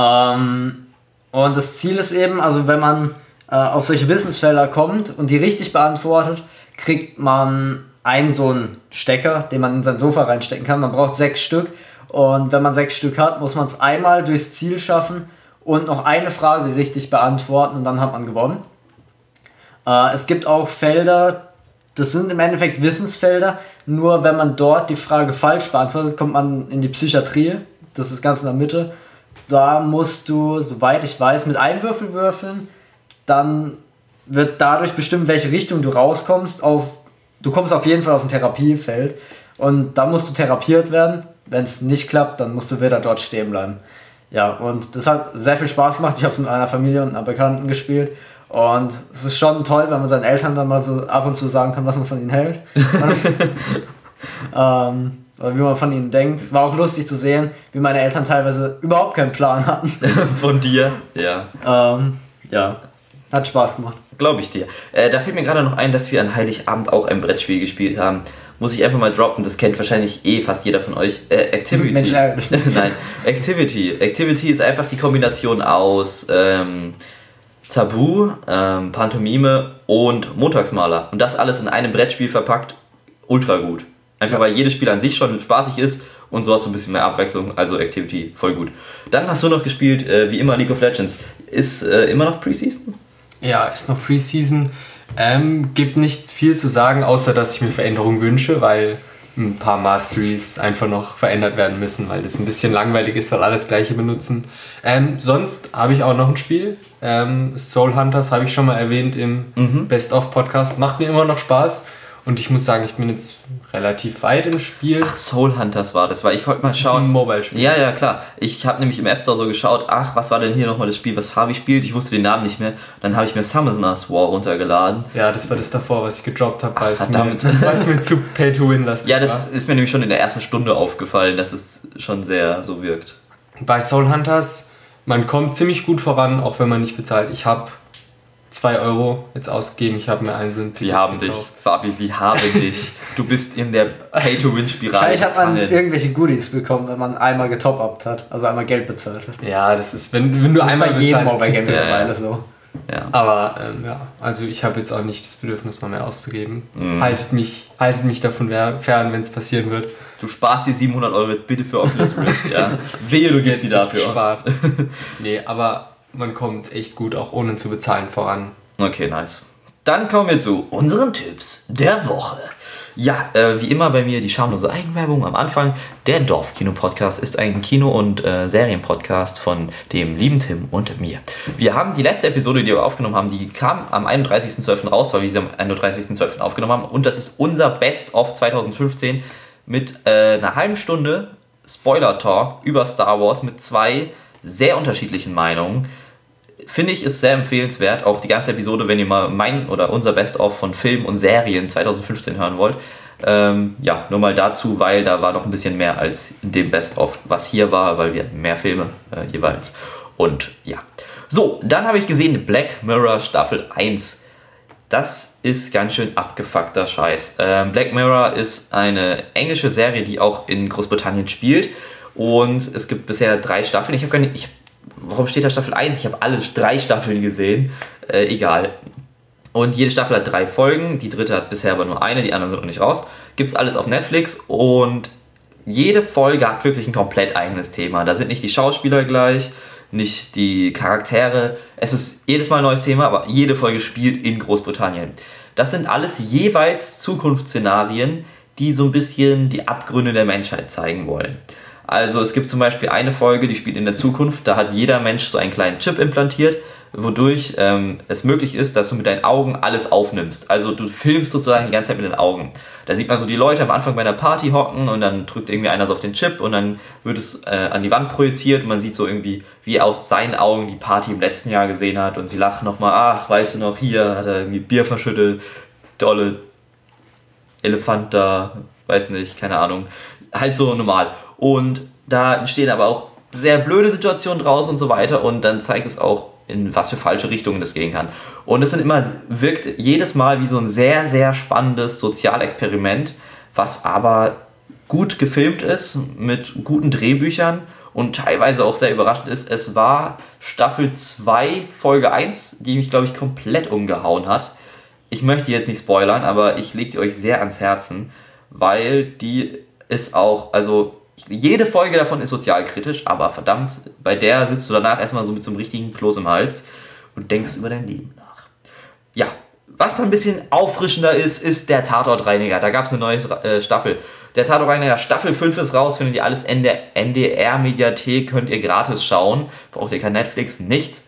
Und das Ziel ist eben, also wenn man auf solche Wissensfelder kommt und die richtig beantwortet, kriegt man so einen Stecker, den man in sein Sofa reinstecken kann. Man braucht 6 Stück und wenn man 6 Stück hat, muss man es einmal durchs Ziel schaffen und noch eine Frage richtig beantworten und dann hat man gewonnen. Es gibt auch Felder, das sind im Endeffekt Wissensfelder, nur wenn man dort die Frage falsch beantwortet, kommt man in die Psychiatrie, das ist ganz in der Mitte. Da musst du, soweit ich weiß, mit einem Würfel würfeln, dann wird dadurch bestimmt, welche Richtung du rauskommst. Du kommst auf jeden Fall auf ein Therapiefeld und da musst du therapiert werden. Wenn es nicht klappt, dann musst du wieder dort stehen bleiben. Ja, und das hat sehr viel Spaß gemacht. Ich habe es mit einer Familie und einer Bekannten gespielt. Und es ist schon toll, wenn man seinen Eltern dann mal so ab und zu sagen kann, was man von ihnen hält. Oder wie man von ihnen denkt. War auch lustig zu sehen, wie meine Eltern teilweise überhaupt keinen Plan hatten. Von dir? Ja. Ja, hat Spaß gemacht. Glaube ich dir. Da fällt mir gerade noch ein, dass wir an Heiligabend auch ein Brettspiel gespielt haben. Muss ich einfach mal droppen, das kennt wahrscheinlich fast jeder von euch. Activity. Mensch, Nein, Activity. Activity ist einfach die Kombination aus Tabu, Pantomime und Montagsmaler. Und das alles in einem Brettspiel verpackt, ultra gut. Einfach weil jedes Spiel an sich schon spaßig ist und so hast du ein bisschen mehr Abwechslung, also Activity, voll gut. Dann hast du noch gespielt, wie immer, League of Legends. Ist immer noch Preseason? Ja, ist noch Preseason. Gibt nichts viel zu sagen, außer dass ich mir Veränderungen wünsche, weil ein paar Masteries einfach noch verändert werden müssen, weil das ein bisschen langweilig ist, weil alles Gleiche benutzen. Sonst habe ich auch noch ein Spiel. Soul Hunters habe ich schon mal erwähnt im Best-of-Podcast. Macht mir immer noch Spaß. Und ich muss sagen, ich bin jetzt relativ weit im Spiel. Ach, Soul Hunters war das. Ich wollte mal schauen. Das ist ein Mobile-Spiel. Ja, klar. Ich habe nämlich im App Store so geschaut, was war denn hier nochmal das Spiel, was Fabi spielt? Ich wusste den Namen nicht mehr. Dann habe ich mir Summoners War runtergeladen. Ja, das war das davor, was ich gedroppt habe, weil es mir zu Pay-to-Win-lastig war. Ja, das ist mir nämlich schon in der ersten Stunde aufgefallen, dass es schon sehr so wirkt. Bei Soul Hunters, man kommt ziemlich gut voran, auch wenn man nicht bezahlt. Ich habe 2 Euro jetzt ausgegeben. Ich habe mir einen so ein Sie haben dich, Fabi, sie haben dich. Du bist in der Pay-to-Win-Spirale Wahrscheinlich hat man irgendwelche Goodies bekommen, wenn man einmal getop-upt hat, also einmal Geld bezahlt hat. Ja, das ist, wenn du einmal bei jedem bezahlst, Mobile Game kriegst du- mittlerweile so. Ja. Aber ja, also ich habe jetzt auch nicht das Bedürfnis, noch mehr auszugeben. Haltet mich davon fern, wenn es passieren wird. Du sparst die 700 Euro jetzt bitte für Oculus Rift, ja. Wehe, du gibst sie dafür aus. Spart. Nee, aber man kommt echt gut auch ohne zu bezahlen voran. Okay, nice. Dann kommen wir zu unseren Tipps der Woche. Ja, wie immer bei mir die schamlose Eigenwerbung am Anfang. Der Dorfkino-Podcast ist ein Kino- und Serienpodcast von dem lieben Tim und mir. Wir haben die letzte Episode, die wir aufgenommen haben, die kam am 31.12. raus, weil wir sie am 31.12. aufgenommen haben. Und das ist unser Best-of 2015 mit einer halben Stunde Spoiler-Talk über Star Wars mit 2 sehr unterschiedlichen Meinungen. Finde ich, ist sehr empfehlenswert, auch die ganze Episode, wenn ihr mal mein oder unser Best-of von Filmen und Serien 2015 hören wollt. Ja, nur mal dazu, weil da war noch ein bisschen mehr als in dem Best-of, was hier war, weil wir hatten mehr Filme jeweils. Und ja. So, dann habe ich gesehen Black Mirror Staffel 1. Das ist ganz schön abgefuckter Scheiß. Black Mirror ist eine englische Serie, die auch in Großbritannien spielt. Und es gibt bisher 3 Staffeln. Warum steht da Staffel 1? Ich habe alle 3 Staffeln gesehen. Egal. Und jede Staffel hat 3 Folgen. Die dritte hat bisher aber nur eine. Die anderen sind noch nicht raus. Gibt's alles auf Netflix. Und jede Folge hat wirklich ein komplett eigenes Thema. Da sind nicht die Schauspieler gleich, nicht die Charaktere. Es ist jedes Mal ein neues Thema, aber jede Folge spielt in Großbritannien. Das sind alles jeweils Zukunftsszenarien, die so ein bisschen die Abgründe der Menschheit zeigen wollen. Also es gibt zum Beispiel eine Folge, die spielt in der Zukunft, da hat jeder Mensch so einen kleinen Chip implantiert, wodurch es möglich ist, dass du mit deinen Augen alles aufnimmst. Also du filmst sozusagen die ganze Zeit mit den Augen. Da sieht man so die Leute am Anfang bei einer Party hocken und dann drückt irgendwie einer so auf den Chip und dann wird es an die Wand projiziert und man sieht so irgendwie, wie aus seinen Augen die Party im letzten Jahr gesehen hat und sie lachen nochmal, ach, weißt du noch, hier hat er irgendwie Bier verschüttet, dolle Elefant da, weiß nicht, keine Ahnung. Halt so normal. Und da entstehen aber auch sehr blöde Situationen draus und so weiter und dann zeigt es auch, in was für falsche Richtungen das gehen kann. Und es wirkt jedes Mal wie so ein sehr, sehr spannendes Sozialexperiment, was aber gut gefilmt ist, mit guten Drehbüchern und teilweise auch sehr überraschend ist. Es war Staffel 2, Folge 1, die mich, glaube ich, komplett umgehauen hat. Ich möchte jetzt nicht spoilern, aber ich lege die euch sehr ans Herzen, weil die ist auch, also jede Folge davon ist sozialkritisch, aber verdammt, bei der sitzt du danach erstmal so mit so einem richtigen Kloß im Hals und denkst über dein Leben nach. Ja, was da ein bisschen auffrischender ist der Tatortreiniger. Da gab es eine neue Staffel. Der Tatortreiniger Staffel 5 ist raus, findet ihr alles in der NDR-Mediathek, könnt ihr gratis schauen. Braucht ihr kein Netflix, nichts.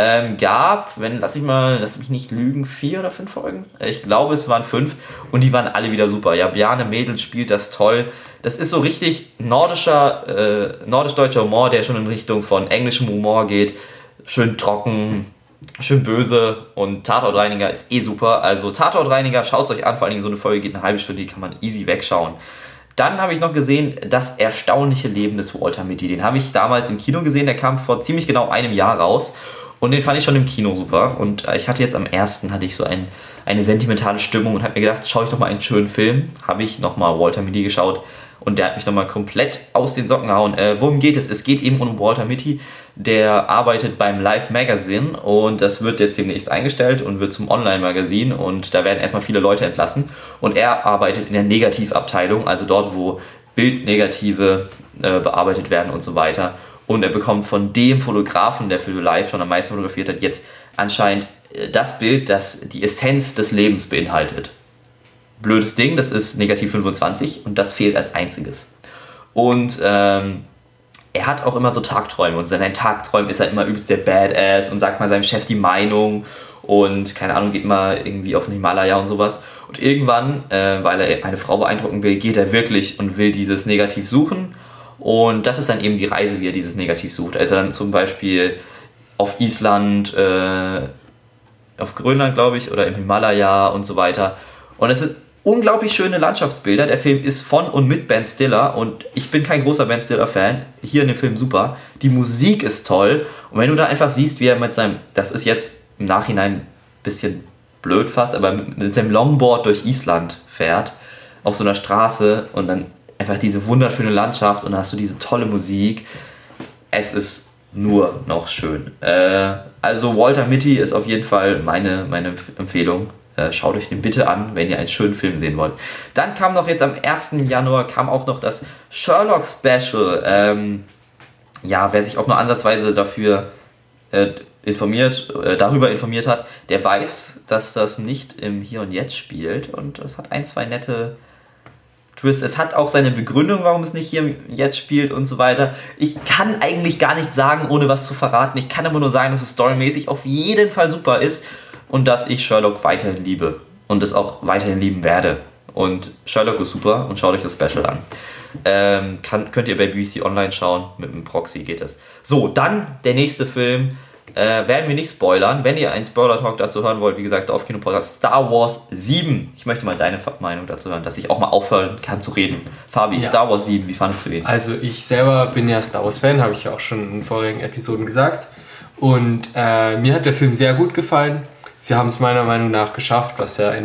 Lass mich nicht lügen, 4 oder 5 Folgen. Ich glaube, es waren 5 und die waren alle wieder super. Ja, Bjarne Mädel spielt das toll. Das ist so richtig nordisch-deutscher Humor, der schon in Richtung von englischem Humor geht. Schön trocken, schön böse und Tatortreiniger ist super. Also Tatortreiniger, schaut es euch an, vor allem so eine Folge geht eine halbe Stunde, die kann man easy wegschauen. Dann habe ich noch gesehen, das erstaunliche Leben des Walter Mitty. Den habe ich damals im Kino gesehen, der kam vor ziemlich genau einem Jahr raus. Und den fand ich schon im Kino super. Und ich hatte jetzt am 1. hatte ich so eine sentimentale Stimmung und habe mir gedacht, schaue ich doch mal einen schönen Film. Habe ich nochmal Walter Mitty geschaut und der hat mich nochmal komplett aus den Socken gehauen. Worum geht es? Es geht eben um Walter Mitty. Der arbeitet beim Life Magazine und das wird jetzt demnächst eingestellt und wird zum Online-Magazin und da werden erstmal viele Leute entlassen. Und er arbeitet in der Negativabteilung, also dort, wo Bildnegative bearbeitet werden und so weiter. Und er bekommt von dem Fotografen, der für Live schon am meisten fotografiert hat, jetzt anscheinend das Bild, das die Essenz des Lebens beinhaltet. Blödes Ding, das ist negativ 25 und das fehlt als einziges. Und er hat auch immer so Tagträume und in seinen Tagträumen ist er immer übelst der Badass und sagt mal seinem Chef die Meinung und keine Ahnung, geht mal irgendwie auf den Himalaya und sowas. Und irgendwann, weil er eine Frau beeindrucken will, geht er wirklich und will dieses Negativ suchen. Und das ist dann eben die Reise, wie er dieses Negativ sucht. Also dann zum Beispiel auf Island, auf Grönland, glaube ich, oder im Himalaya und so weiter. Und es sind unglaublich schöne Landschaftsbilder. Der Film ist von und mit Ben Stiller und ich bin kein großer Ben Stiller-Fan. Hier in dem Film super. Die Musik ist toll. Und wenn du da einfach siehst, wie er mit seinem, das ist jetzt im Nachhinein bisschen blöd fast, aber mit seinem Longboard durch Island fährt, auf so einer Straße und dann einfach diese wunderschöne Landschaft und dann hast du diese tolle Musik. Es ist nur noch schön. Also Walter Mitty ist auf jeden Fall meine Empfehlung. Schaut euch den bitte an, wenn ihr einen schönen Film sehen wollt. Dann kam noch jetzt am 1. Januar kam auch noch das Sherlock Special. Wer sich auch nur ansatzweise darüber informiert hat, der weiß, dass das nicht im Hier und Jetzt spielt und es hat 1, 2 nette Twists. Es hat auch seine Begründung, warum es nicht hier und Jetzt spielt und so weiter. Ich kann eigentlich gar nichts sagen, ohne was zu verraten. Ich kann aber nur sagen, dass es storymäßig auf jeden Fall super ist und dass ich Sherlock weiterhin liebe und es auch weiterhin lieben werde. Und Sherlock ist super und schaut euch das Special an. Könnt ihr bei BBC Online schauen, mit dem Proxy geht es. So, dann der nächste Film. Werden wir nicht spoilern. Wenn ihr einen Spoiler-Talk dazu hören wollt, wie gesagt, auf Kino-Podcast Star Wars 7. Ich möchte mal deine Meinung dazu hören, dass ich auch mal aufhören kann zu reden. Fabi, ja. Star Wars 7, wie fandest du ihn? Also ich selber bin ja Star Wars-Fan, habe ich ja auch schon in vorigen Episoden gesagt. Und mir hat der Film sehr gut gefallen. Sie haben es meiner Meinung nach geschafft, was ja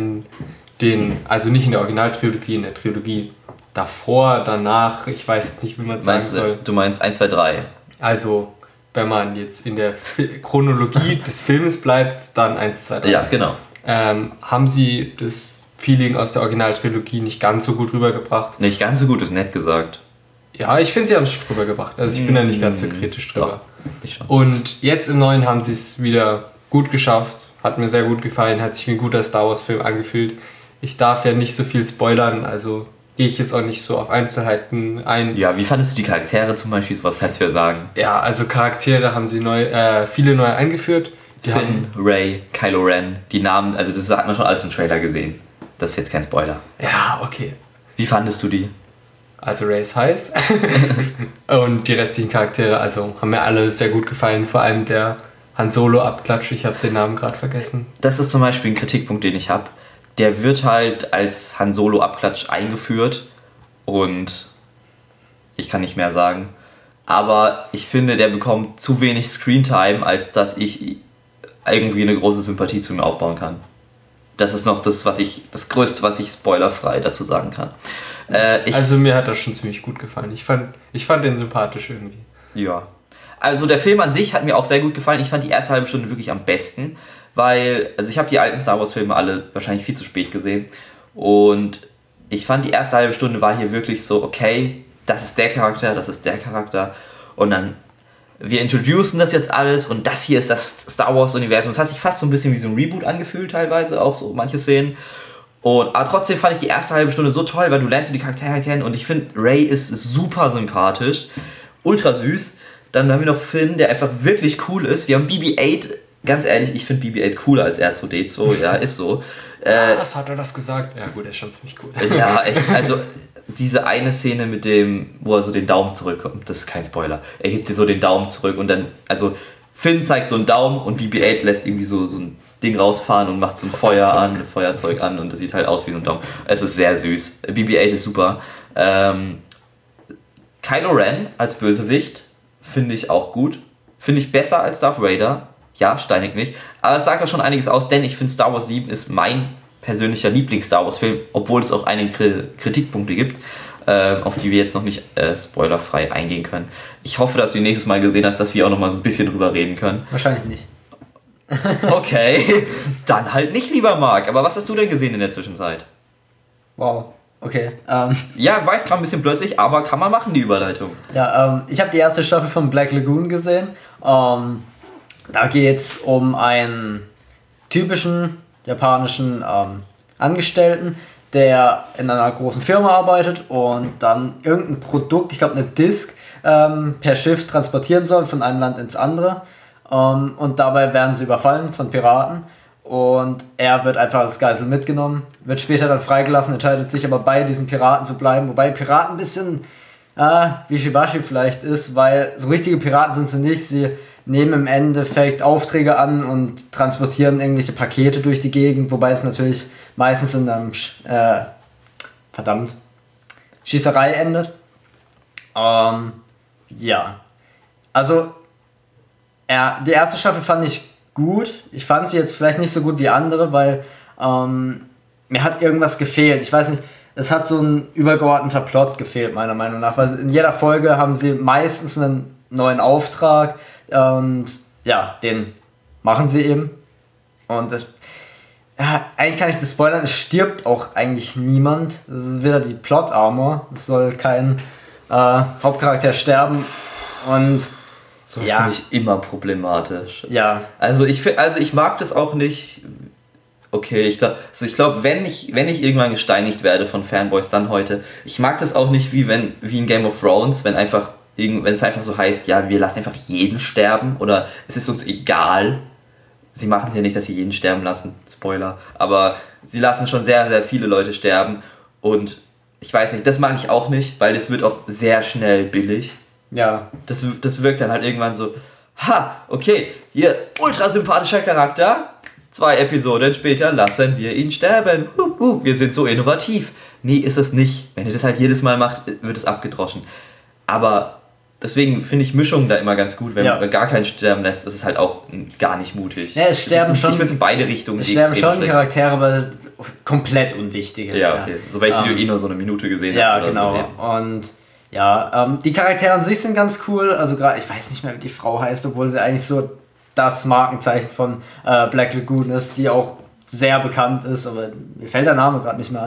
also nicht in der Originaltrilogie, in der Trilogie davor, danach, ich weiß jetzt nicht, wie man es sagen soll. Du meinst 1, 2, 3. Also wenn man jetzt in der Chronologie des Filmes bleibt, dann 1, 2, 3. Ja, genau. Haben sie das Feeling aus der Originaltrilogie nicht ganz so gut rübergebracht? Nicht ganz so gut, ist nett gesagt. Ja, ich finde, sie haben es schon rübergebracht. Also ich bin da nicht ganz so kritisch drüber. Doch, ich schon. Und jetzt im Neuen haben sie es wieder gut geschafft. Hat mir sehr gut gefallen, hat sich wie ein guter Star Wars Film angefühlt. Ich darf ja nicht so viel spoilern, also gehe ich jetzt auch nicht so auf Einzelheiten ein. Ja, wie fandest du die Charaktere zum Beispiel? Was kannst du ja sagen? Ja, also Charaktere haben sie viele neu eingeführt. Finn, Rey, Kylo Ren, die Namen, also das hat man schon alles im Trailer gesehen. Das ist jetzt kein Spoiler. Ja, okay. Wie fandest du die? Also Rey ist heiß. Und die restlichen Charaktere, also haben mir alle sehr gut gefallen. Vor allem der Han Solo-Abklatsch, ich habe den Namen gerade vergessen. Das ist zum Beispiel ein Kritikpunkt, den ich habe. Der wird halt als Han Solo-Abklatsch eingeführt und ich kann nicht mehr sagen. Aber ich finde, der bekommt zu wenig Screentime, als dass ich irgendwie eine große Sympathie zu ihm aufbauen kann. Das ist noch das Größte, was ich spoilerfrei dazu sagen kann. Also mir hat das schon ziemlich gut gefallen. Ich fand den sympathisch irgendwie. Ja. Also der Film an sich hat mir auch sehr gut gefallen. Ich fand die erste halbe Stunde wirklich am besten. Weil, also ich habe die alten Star Wars Filme alle wahrscheinlich viel zu spät gesehen und ich fand die erste halbe Stunde war hier wirklich so, okay, das ist der Charakter und dann, wir introducen das jetzt alles und das hier ist das Star Wars Universum. Es hat sich fast so ein bisschen wie so ein Reboot angefühlt teilweise, auch so manche Szenen. Aber trotzdem fand ich die erste halbe Stunde so toll, weil du lernst die Charaktere kennen und ich finde, Rey ist super sympathisch, ultra süß. Dann haben wir noch Finn, der einfach wirklich cool ist. Wir haben BB-8. Ganz ehrlich, ich finde BB-8 cooler als R2D2, ja, ist so. Was hat er das gesagt? Ja gut, er ist schon ziemlich cool. Ja, echt, also diese eine Szene mit dem, wo er so den Daumen zurückkommt, das ist kein Spoiler. Er hebt dir so den Daumen zurück und dann, also Finn zeigt so einen Daumen und BB-8 lässt irgendwie so ein Ding rausfahren und macht so ein Feuerzeug an und das sieht halt aus wie so ein Daumen. Es ist sehr süß. BB-8 ist super. Kylo Ren als Bösewicht finde ich auch gut. Finde ich besser als Darth Vader. Ja, steinigt mich. Aber das sagt auch schon einiges aus, denn ich finde Star Wars 7 ist mein persönlicher Lieblings-Star Wars-Film, obwohl es auch einige Kritikpunkte gibt, auf die wir jetzt noch nicht spoilerfrei eingehen können. Ich hoffe, dass du ihn nächstes Mal gesehen hast, dass wir auch noch mal so ein bisschen drüber reden können. Wahrscheinlich nicht. Okay, dann halt nicht, lieber Marc. Aber was hast du denn gesehen in der Zwischenzeit? Wow, okay. Ja, weiß gerade ein bisschen plötzlich, aber kann man machen, die Überleitung. Ja, ich habe die erste Staffel von Black Lagoon gesehen. Da geht es um einen typischen japanischen Angestellten, der in einer großen Firma arbeitet und dann irgendein Produkt, ich glaube eine Disk, per Schiff transportieren soll von einem Land ins andere. Und dabei werden sie überfallen von Piraten und er wird einfach als Geisel mitgenommen, wird später dann freigelassen, entscheidet sich aber bei diesen Piraten zu bleiben, wobei Piraten ein bisschen wischiwaschi vielleicht ist, weil so richtige Piraten sind sie nicht, sie nehmen im Endeffekt Aufträge an und transportieren irgendwelche Pakete durch die Gegend, wobei es natürlich meistens in einem Schießerei endet. Ja, also die erste Staffel fand ich gut. Ich fand sie jetzt vielleicht nicht so gut wie andere, weil mir hat irgendwas gefehlt. Ich weiß nicht, es hat so ein übergeordneter Plot gefehlt, meiner Meinung nach. Weil in jeder Folge haben sie meistens einen neuen Auftrag und ja, den machen sie eben. Und das, ja, eigentlich kann ich das spoilern, es stirbt auch eigentlich niemand. Das ist wieder die Plot-Armor. Es soll kein Hauptcharakter sterben. Und so finde ich immer problematisch. Ja. Also ich mag das auch nicht. Okay, ich glaube, wenn ich irgendwann gesteinigt werde von Fanboys, dann heute. Ich mag das auch nicht wie in Game of Thrones, wenn es einfach so heißt, ja, wir lassen einfach jeden sterben oder es ist uns egal. Sie machen es ja nicht, dass sie jeden sterben lassen, Spoiler, aber sie lassen schon sehr, sehr viele Leute sterben und ich weiß nicht, das mag ich auch nicht, weil das wird auch sehr schnell billig. Ja. Das wirkt dann halt irgendwann so, okay, hier, ultra sympathischer Charakter, 2 Episoden später lassen wir ihn sterben. Wir sind so innovativ. Nee, ist es nicht. Wenn ihr das halt jedes Mal macht, wird es abgedroschen. Aber deswegen finde ich Mischungen da immer ganz gut. Wenn man gar keinen sterben lässt, ist es halt auch gar nicht mutig. Ja, es sterben schon. Ich finde es in beide Richtungen. Es sterben schon Charaktere, aber komplett unwichtige. Ja, okay. So welche, die du nur so eine Minute gesehen hast. Ja, genau. So. Und ja, die Charaktere an sich sind ganz cool. Also gerade, ich weiß nicht mehr, wie die Frau heißt, obwohl sie eigentlich so das Markenzeichen von Black Lagoon ist, die auch sehr bekannt ist, aber mir fällt der Name gerade nicht mehr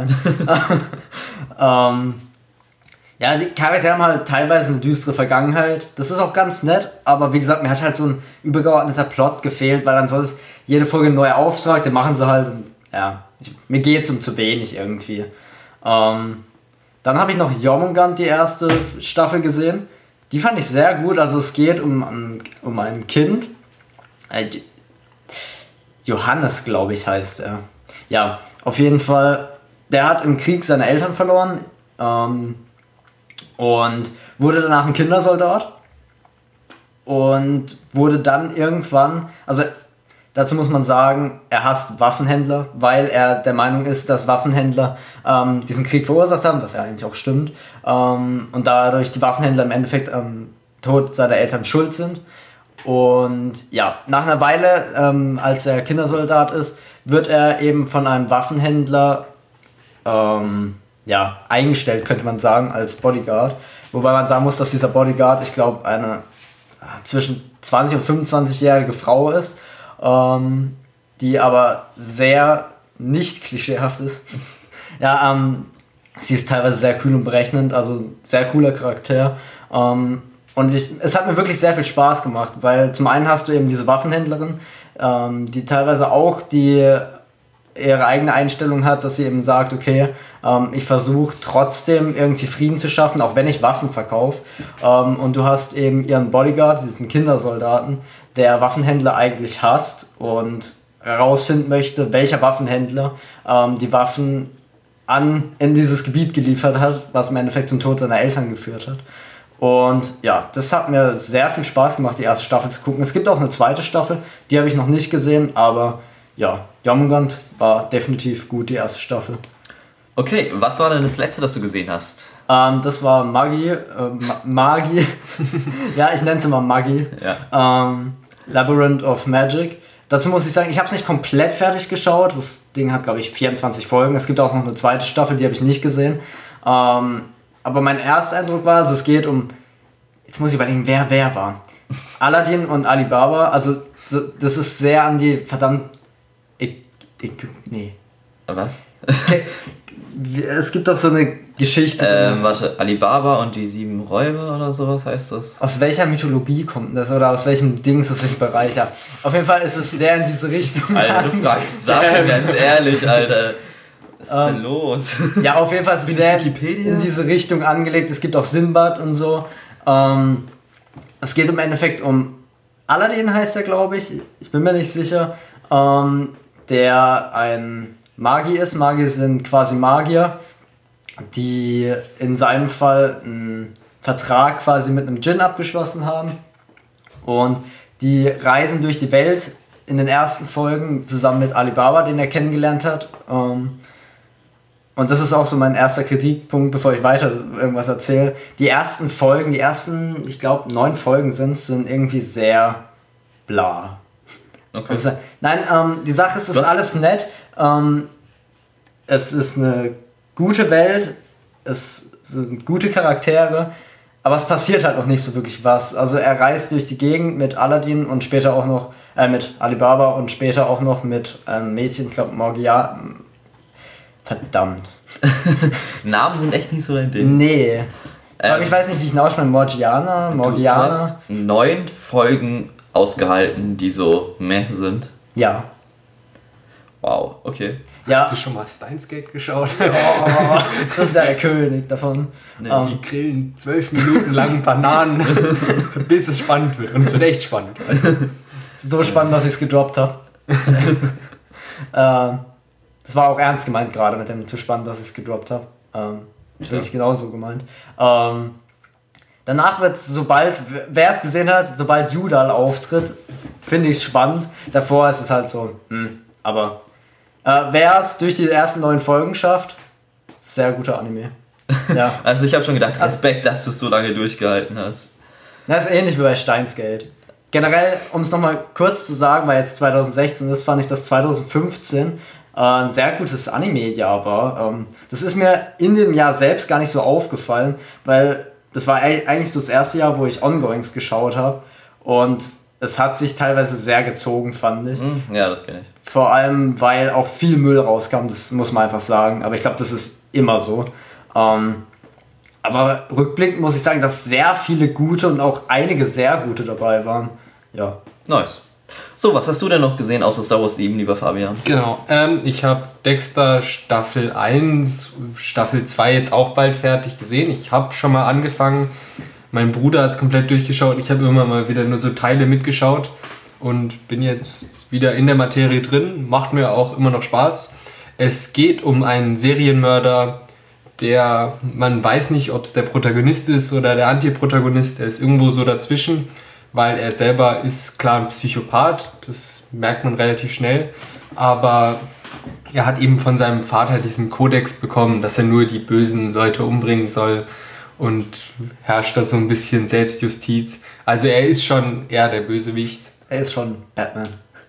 ein. Ja, die Charaktere haben halt teilweise eine düstere Vergangenheit. Das ist auch ganz nett, aber wie gesagt, mir hat halt so ein übergeordneter Plot gefehlt, weil dann soll es jede Folge ein neuer Auftrag, den machen sie halt und ja, mir geht es um zu wenig irgendwie. Dann habe ich noch Jormungand, die erste Staffel gesehen. Die fand ich sehr gut, also es geht um ein Kind. Johannes, glaube ich, heißt er. Ja, auf jeden Fall, der hat im Krieg seine Eltern verloren und wurde danach ein Kindersoldat und wurde dann irgendwann, also dazu muss man sagen, er hasst Waffenhändler, weil er der Meinung ist, dass Waffenhändler diesen Krieg verursacht haben, was ja eigentlich auch stimmt, und dadurch die Waffenhändler im Endeffekt am Tod seiner Eltern schuld sind. Und ja, nach einer Weile, als er Kindersoldat ist, wird er eben von einem Waffenhändler eingestellt, könnte man sagen, als Bodyguard. Wobei man sagen muss, dass dieser Bodyguard, ich glaube, eine zwischen 20 und 25-jährige Frau ist, die aber sehr nicht klischeehaft ist. Ja, sie ist teilweise sehr kühl und berechnend, also sehr cooler Charakter. Und es hat mir wirklich sehr viel Spaß gemacht, weil zum einen hast du eben diese Waffenhändlerin, die teilweise auch ihre eigene Einstellung hat, dass sie eben sagt, okay, ich versuche trotzdem irgendwie Frieden zu schaffen, auch wenn ich Waffen verkaufe. Und du hast eben ihren Bodyguard, diesen Kindersoldaten, der Waffenhändler eigentlich hasst und herausfinden möchte, welcher Waffenhändler die Waffen in dieses Gebiet geliefert hat, was im Endeffekt zum Tod seiner Eltern geführt hat. Und ja, das hat mir sehr viel Spaß gemacht, die erste Staffel zu gucken. Es gibt auch eine zweite Staffel, die habe ich noch nicht gesehen, aber ja, Jormungand war definitiv gut, die erste Staffel. Okay, was war denn das letzte, das du gesehen hast? Das war Maggie. Ja, ich nenne es immer Maggie. Ja. Labyrinth of Magic. Dazu muss ich sagen, ich habe es nicht komplett fertig geschaut. Das Ding hat, glaube ich, 24 Folgen. Es gibt auch noch eine zweite Staffel, die habe ich nicht gesehen. Aber mein erster Eindruck war, also es geht um, jetzt muss ich überlegen, wer war. Aladdin und Alibaba, also das ist sehr an die verdammt, nee. Was? Es gibt doch so eine Geschichte. Warte, Alibaba und die 7 Räuber oder sowas heißt das? Aus welcher Mythologie kommt das oder aus welchem Dings, aus welchem Bereich? Ja. Auf jeden Fall ist es sehr in diese Richtung. Alter, du fragst Sachen, ganz ehrlich, Alter. Was ist denn los? Ja, auf jeden Fall ist es sehr in diese Richtung angelegt. Es gibt auch Sinbad und so. Es geht im Endeffekt um Aladdin, heißt er, glaube ich. Ich bin mir nicht sicher. Der ein Magier ist. Magier sind quasi Magier, die in seinem Fall einen Vertrag quasi mit einem Djinn abgeschlossen haben. Und die reisen durch die Welt in den ersten Folgen zusammen mit Alibaba, den er kennengelernt hat. Und das ist auch so mein erster Kritikpunkt, bevor ich weiter irgendwas erzähle. Die ersten, ich glaube 9 Folgen sind irgendwie sehr bla. Okay. Nein, die Sache ist, es ist alles nett. Es ist eine gute Welt, es sind gute Charaktere, aber es passiert halt noch nicht so wirklich was. Also er reist durch die Gegend mit Aladdin und später auch noch mit Alibaba und später auch noch mit einem Mädchen, ich glaube Morgiana. Verdammt. Namen sind echt nicht so dein Ding. Nee. Ich weiß nicht, wie ich ihn ausspreche. Morgiana. Du hast 9 Folgen ausgehalten, die so meh sind. Ja. Wow, okay. Ja. Hast du schon mal Steins Gate geschaut? Oh, das ist ja der König davon. Die grillen 12 Minuten lang Bananen, bis es spannend wird. Und es wird echt spannend. Also, so spannend, dass ich es gedroppt habe. Das war auch ernst gemeint gerade mit dem zu spannend, dass ich es gedroppt habe. Wirklich genauso gemeint. Danach wird, wer es gesehen hat, sobald Judal auftritt, finde ich es spannend. Davor ist es halt so, aber wer es durch die ersten 9 Folgen schafft, sehr guter Anime. Ja. Also ich habe schon gedacht, Respekt, dass du es so lange durchgehalten hast. Das ist ähnlich wie bei Steins Gate. Generell, um es nochmal kurz zu sagen, weil jetzt 2016 ist, fand ich, dass 2015 ein sehr gutes Anime-Jahr war. Das ist mir in dem Jahr selbst gar nicht so aufgefallen, weil das war eigentlich so das erste Jahr, wo ich Ongoings geschaut habe und es hat sich teilweise sehr gezogen, fand ich. Ja, das kenne ich. Vor allem, weil auch viel Müll rauskam, das muss man einfach sagen, aber ich glaube, das ist immer so. Aber rückblickend muss ich sagen, dass sehr viele gute und auch einige sehr gute dabei waren. Ja. Nice. So, was hast du denn noch gesehen außer Star Wars 7, lieber Fabian? Genau, ich habe Dexter Staffel 1, Staffel 2 jetzt auch bald fertig gesehen. Ich habe schon mal angefangen. Mein Bruder hat es komplett durchgeschaut. Ich habe immer mal wieder nur so Teile mitgeschaut und bin jetzt wieder in der Materie drin. Macht mir auch immer noch Spaß. Es geht um einen Serienmörder, man weiß nicht, ob es der Protagonist ist oder der Antiprotagonist. Er ist irgendwo so dazwischen, weil er selber ist klar ein Psychopath. Das merkt man relativ schnell. Aber er hat eben von seinem Vater diesen Kodex bekommen, dass er nur die bösen Leute umbringen soll. Und herrscht da so ein bisschen Selbstjustiz. Also er ist schon eher der Bösewicht. Er ist schon Batman.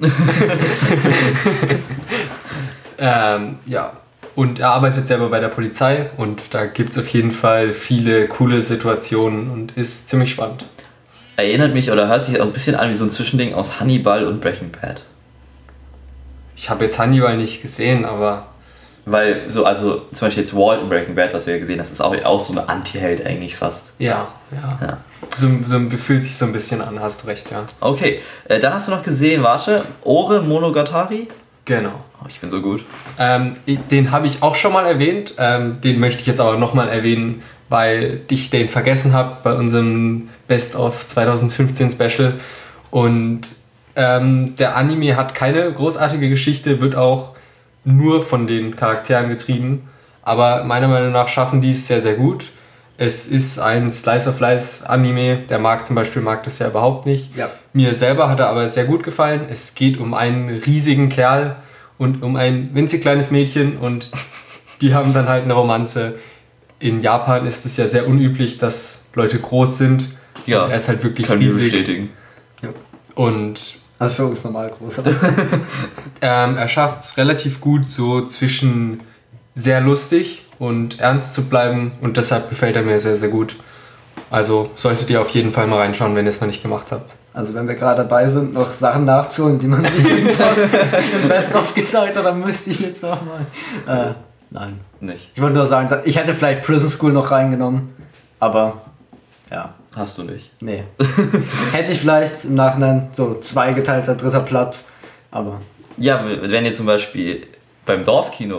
Ja. Und er arbeitet selber bei der Polizei. Und da gibt es auf jeden Fall viele coole Situationen und ist ziemlich spannend. Erinnert mich oder hört sich auch ein bisschen an wie so ein Zwischending aus Hannibal und Breaking Bad. Ich habe jetzt Hannibal nicht gesehen, aber... Weil so, also zum Beispiel jetzt Walt in Breaking Bad, was wir ja gesehen haben, das ist auch so eine Anti-Held eigentlich fast. Ja. So fühlt sich so ein bisschen an, hast du recht, ja. Okay, dann hast du noch gesehen, Ore Monogatari? Genau. Oh, ich bin so gut. Den habe ich auch schon mal erwähnt, den möchte ich jetzt aber nochmal erwähnen, weil ich den vergessen habe bei unserem Best of 2015 Special. Und der Anime hat keine großartige Geschichte, wird auch nur von den Charakteren getrieben, aber meiner Meinung nach schaffen die es sehr, sehr gut. Es ist ein Slice-of-Life-Anime, der Marc zum Beispiel mag das ja überhaupt nicht. Ja. Mir selber hat er aber sehr gut gefallen. Es geht um einen riesigen Kerl und um ein winzig kleines Mädchen und die haben dann halt eine Romanze. In Japan ist es ja sehr unüblich, dass Leute groß sind. Ja, er ist halt wirklich können riesig. wir bestätigen. Ja. Und also für uns normal groß. er schafft es relativ gut, so zwischen sehr lustig und ernst zu bleiben und deshalb gefällt er mir sehr, sehr gut. Also solltet ihr auf jeden Fall mal reinschauen, wenn ihr es noch nicht gemacht habt. Also wenn wir gerade dabei sind, noch Sachen nachzuholen, die man sich im Best-of gesagt hat, dann müsste ich jetzt nochmal... nein. Nicht. Ich wollte nur sagen, ich hätte vielleicht Prison School noch reingenommen, aber ja. Hast du nicht. Nee. Hätte ich vielleicht im Nachhinein so zweigeteilter 3. Platz, aber... Ja, wenn ihr zum Beispiel beim Dorfkino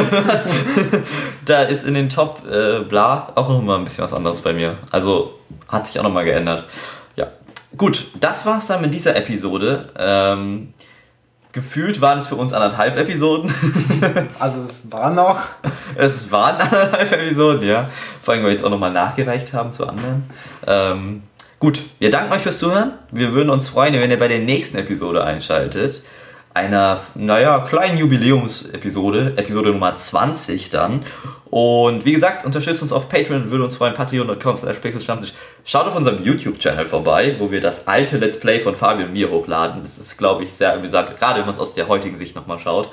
da ist in den Top bla auch noch mal ein bisschen was anderes bei mir. Also hat sich auch noch mal geändert. Ja, gut, das war's dann mit dieser Episode. Gefühlt waren es für uns 1,5 Episoden. Also es war noch... Es waren 1,5 Episoden, ja. Vor allem, weil wir jetzt auch nochmal nachgereicht haben zu anderen. Gut, wir danken euch fürs Zuhören. Wir würden uns freuen, wenn ihr bei der nächsten Episode einschaltet. Einer, kleinen Jubiläumsepisode, Episode Nummer 20 dann. Und wie gesagt, unterstützt uns auf Patreon, würde uns freuen, patreon.com/pixelstammtisch. Schaut auf unserem YouTube-Channel vorbei, wo wir das alte Let's Play von Fabio und mir hochladen. Das ist, glaube ich, sehr amüsant, gerade wenn man es aus der heutigen Sicht nochmal schaut.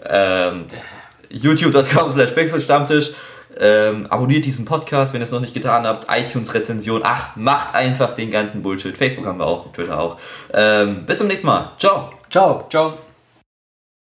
youtube.com/pixelstammtisch. Abonniert diesen Podcast, wenn ihr es noch nicht getan habt. iTunes-Rezension. Macht einfach den ganzen Bullshit. Facebook haben wir auch, Twitter auch. Bis zum nächsten Mal. Ciao. Ciao. Ciao.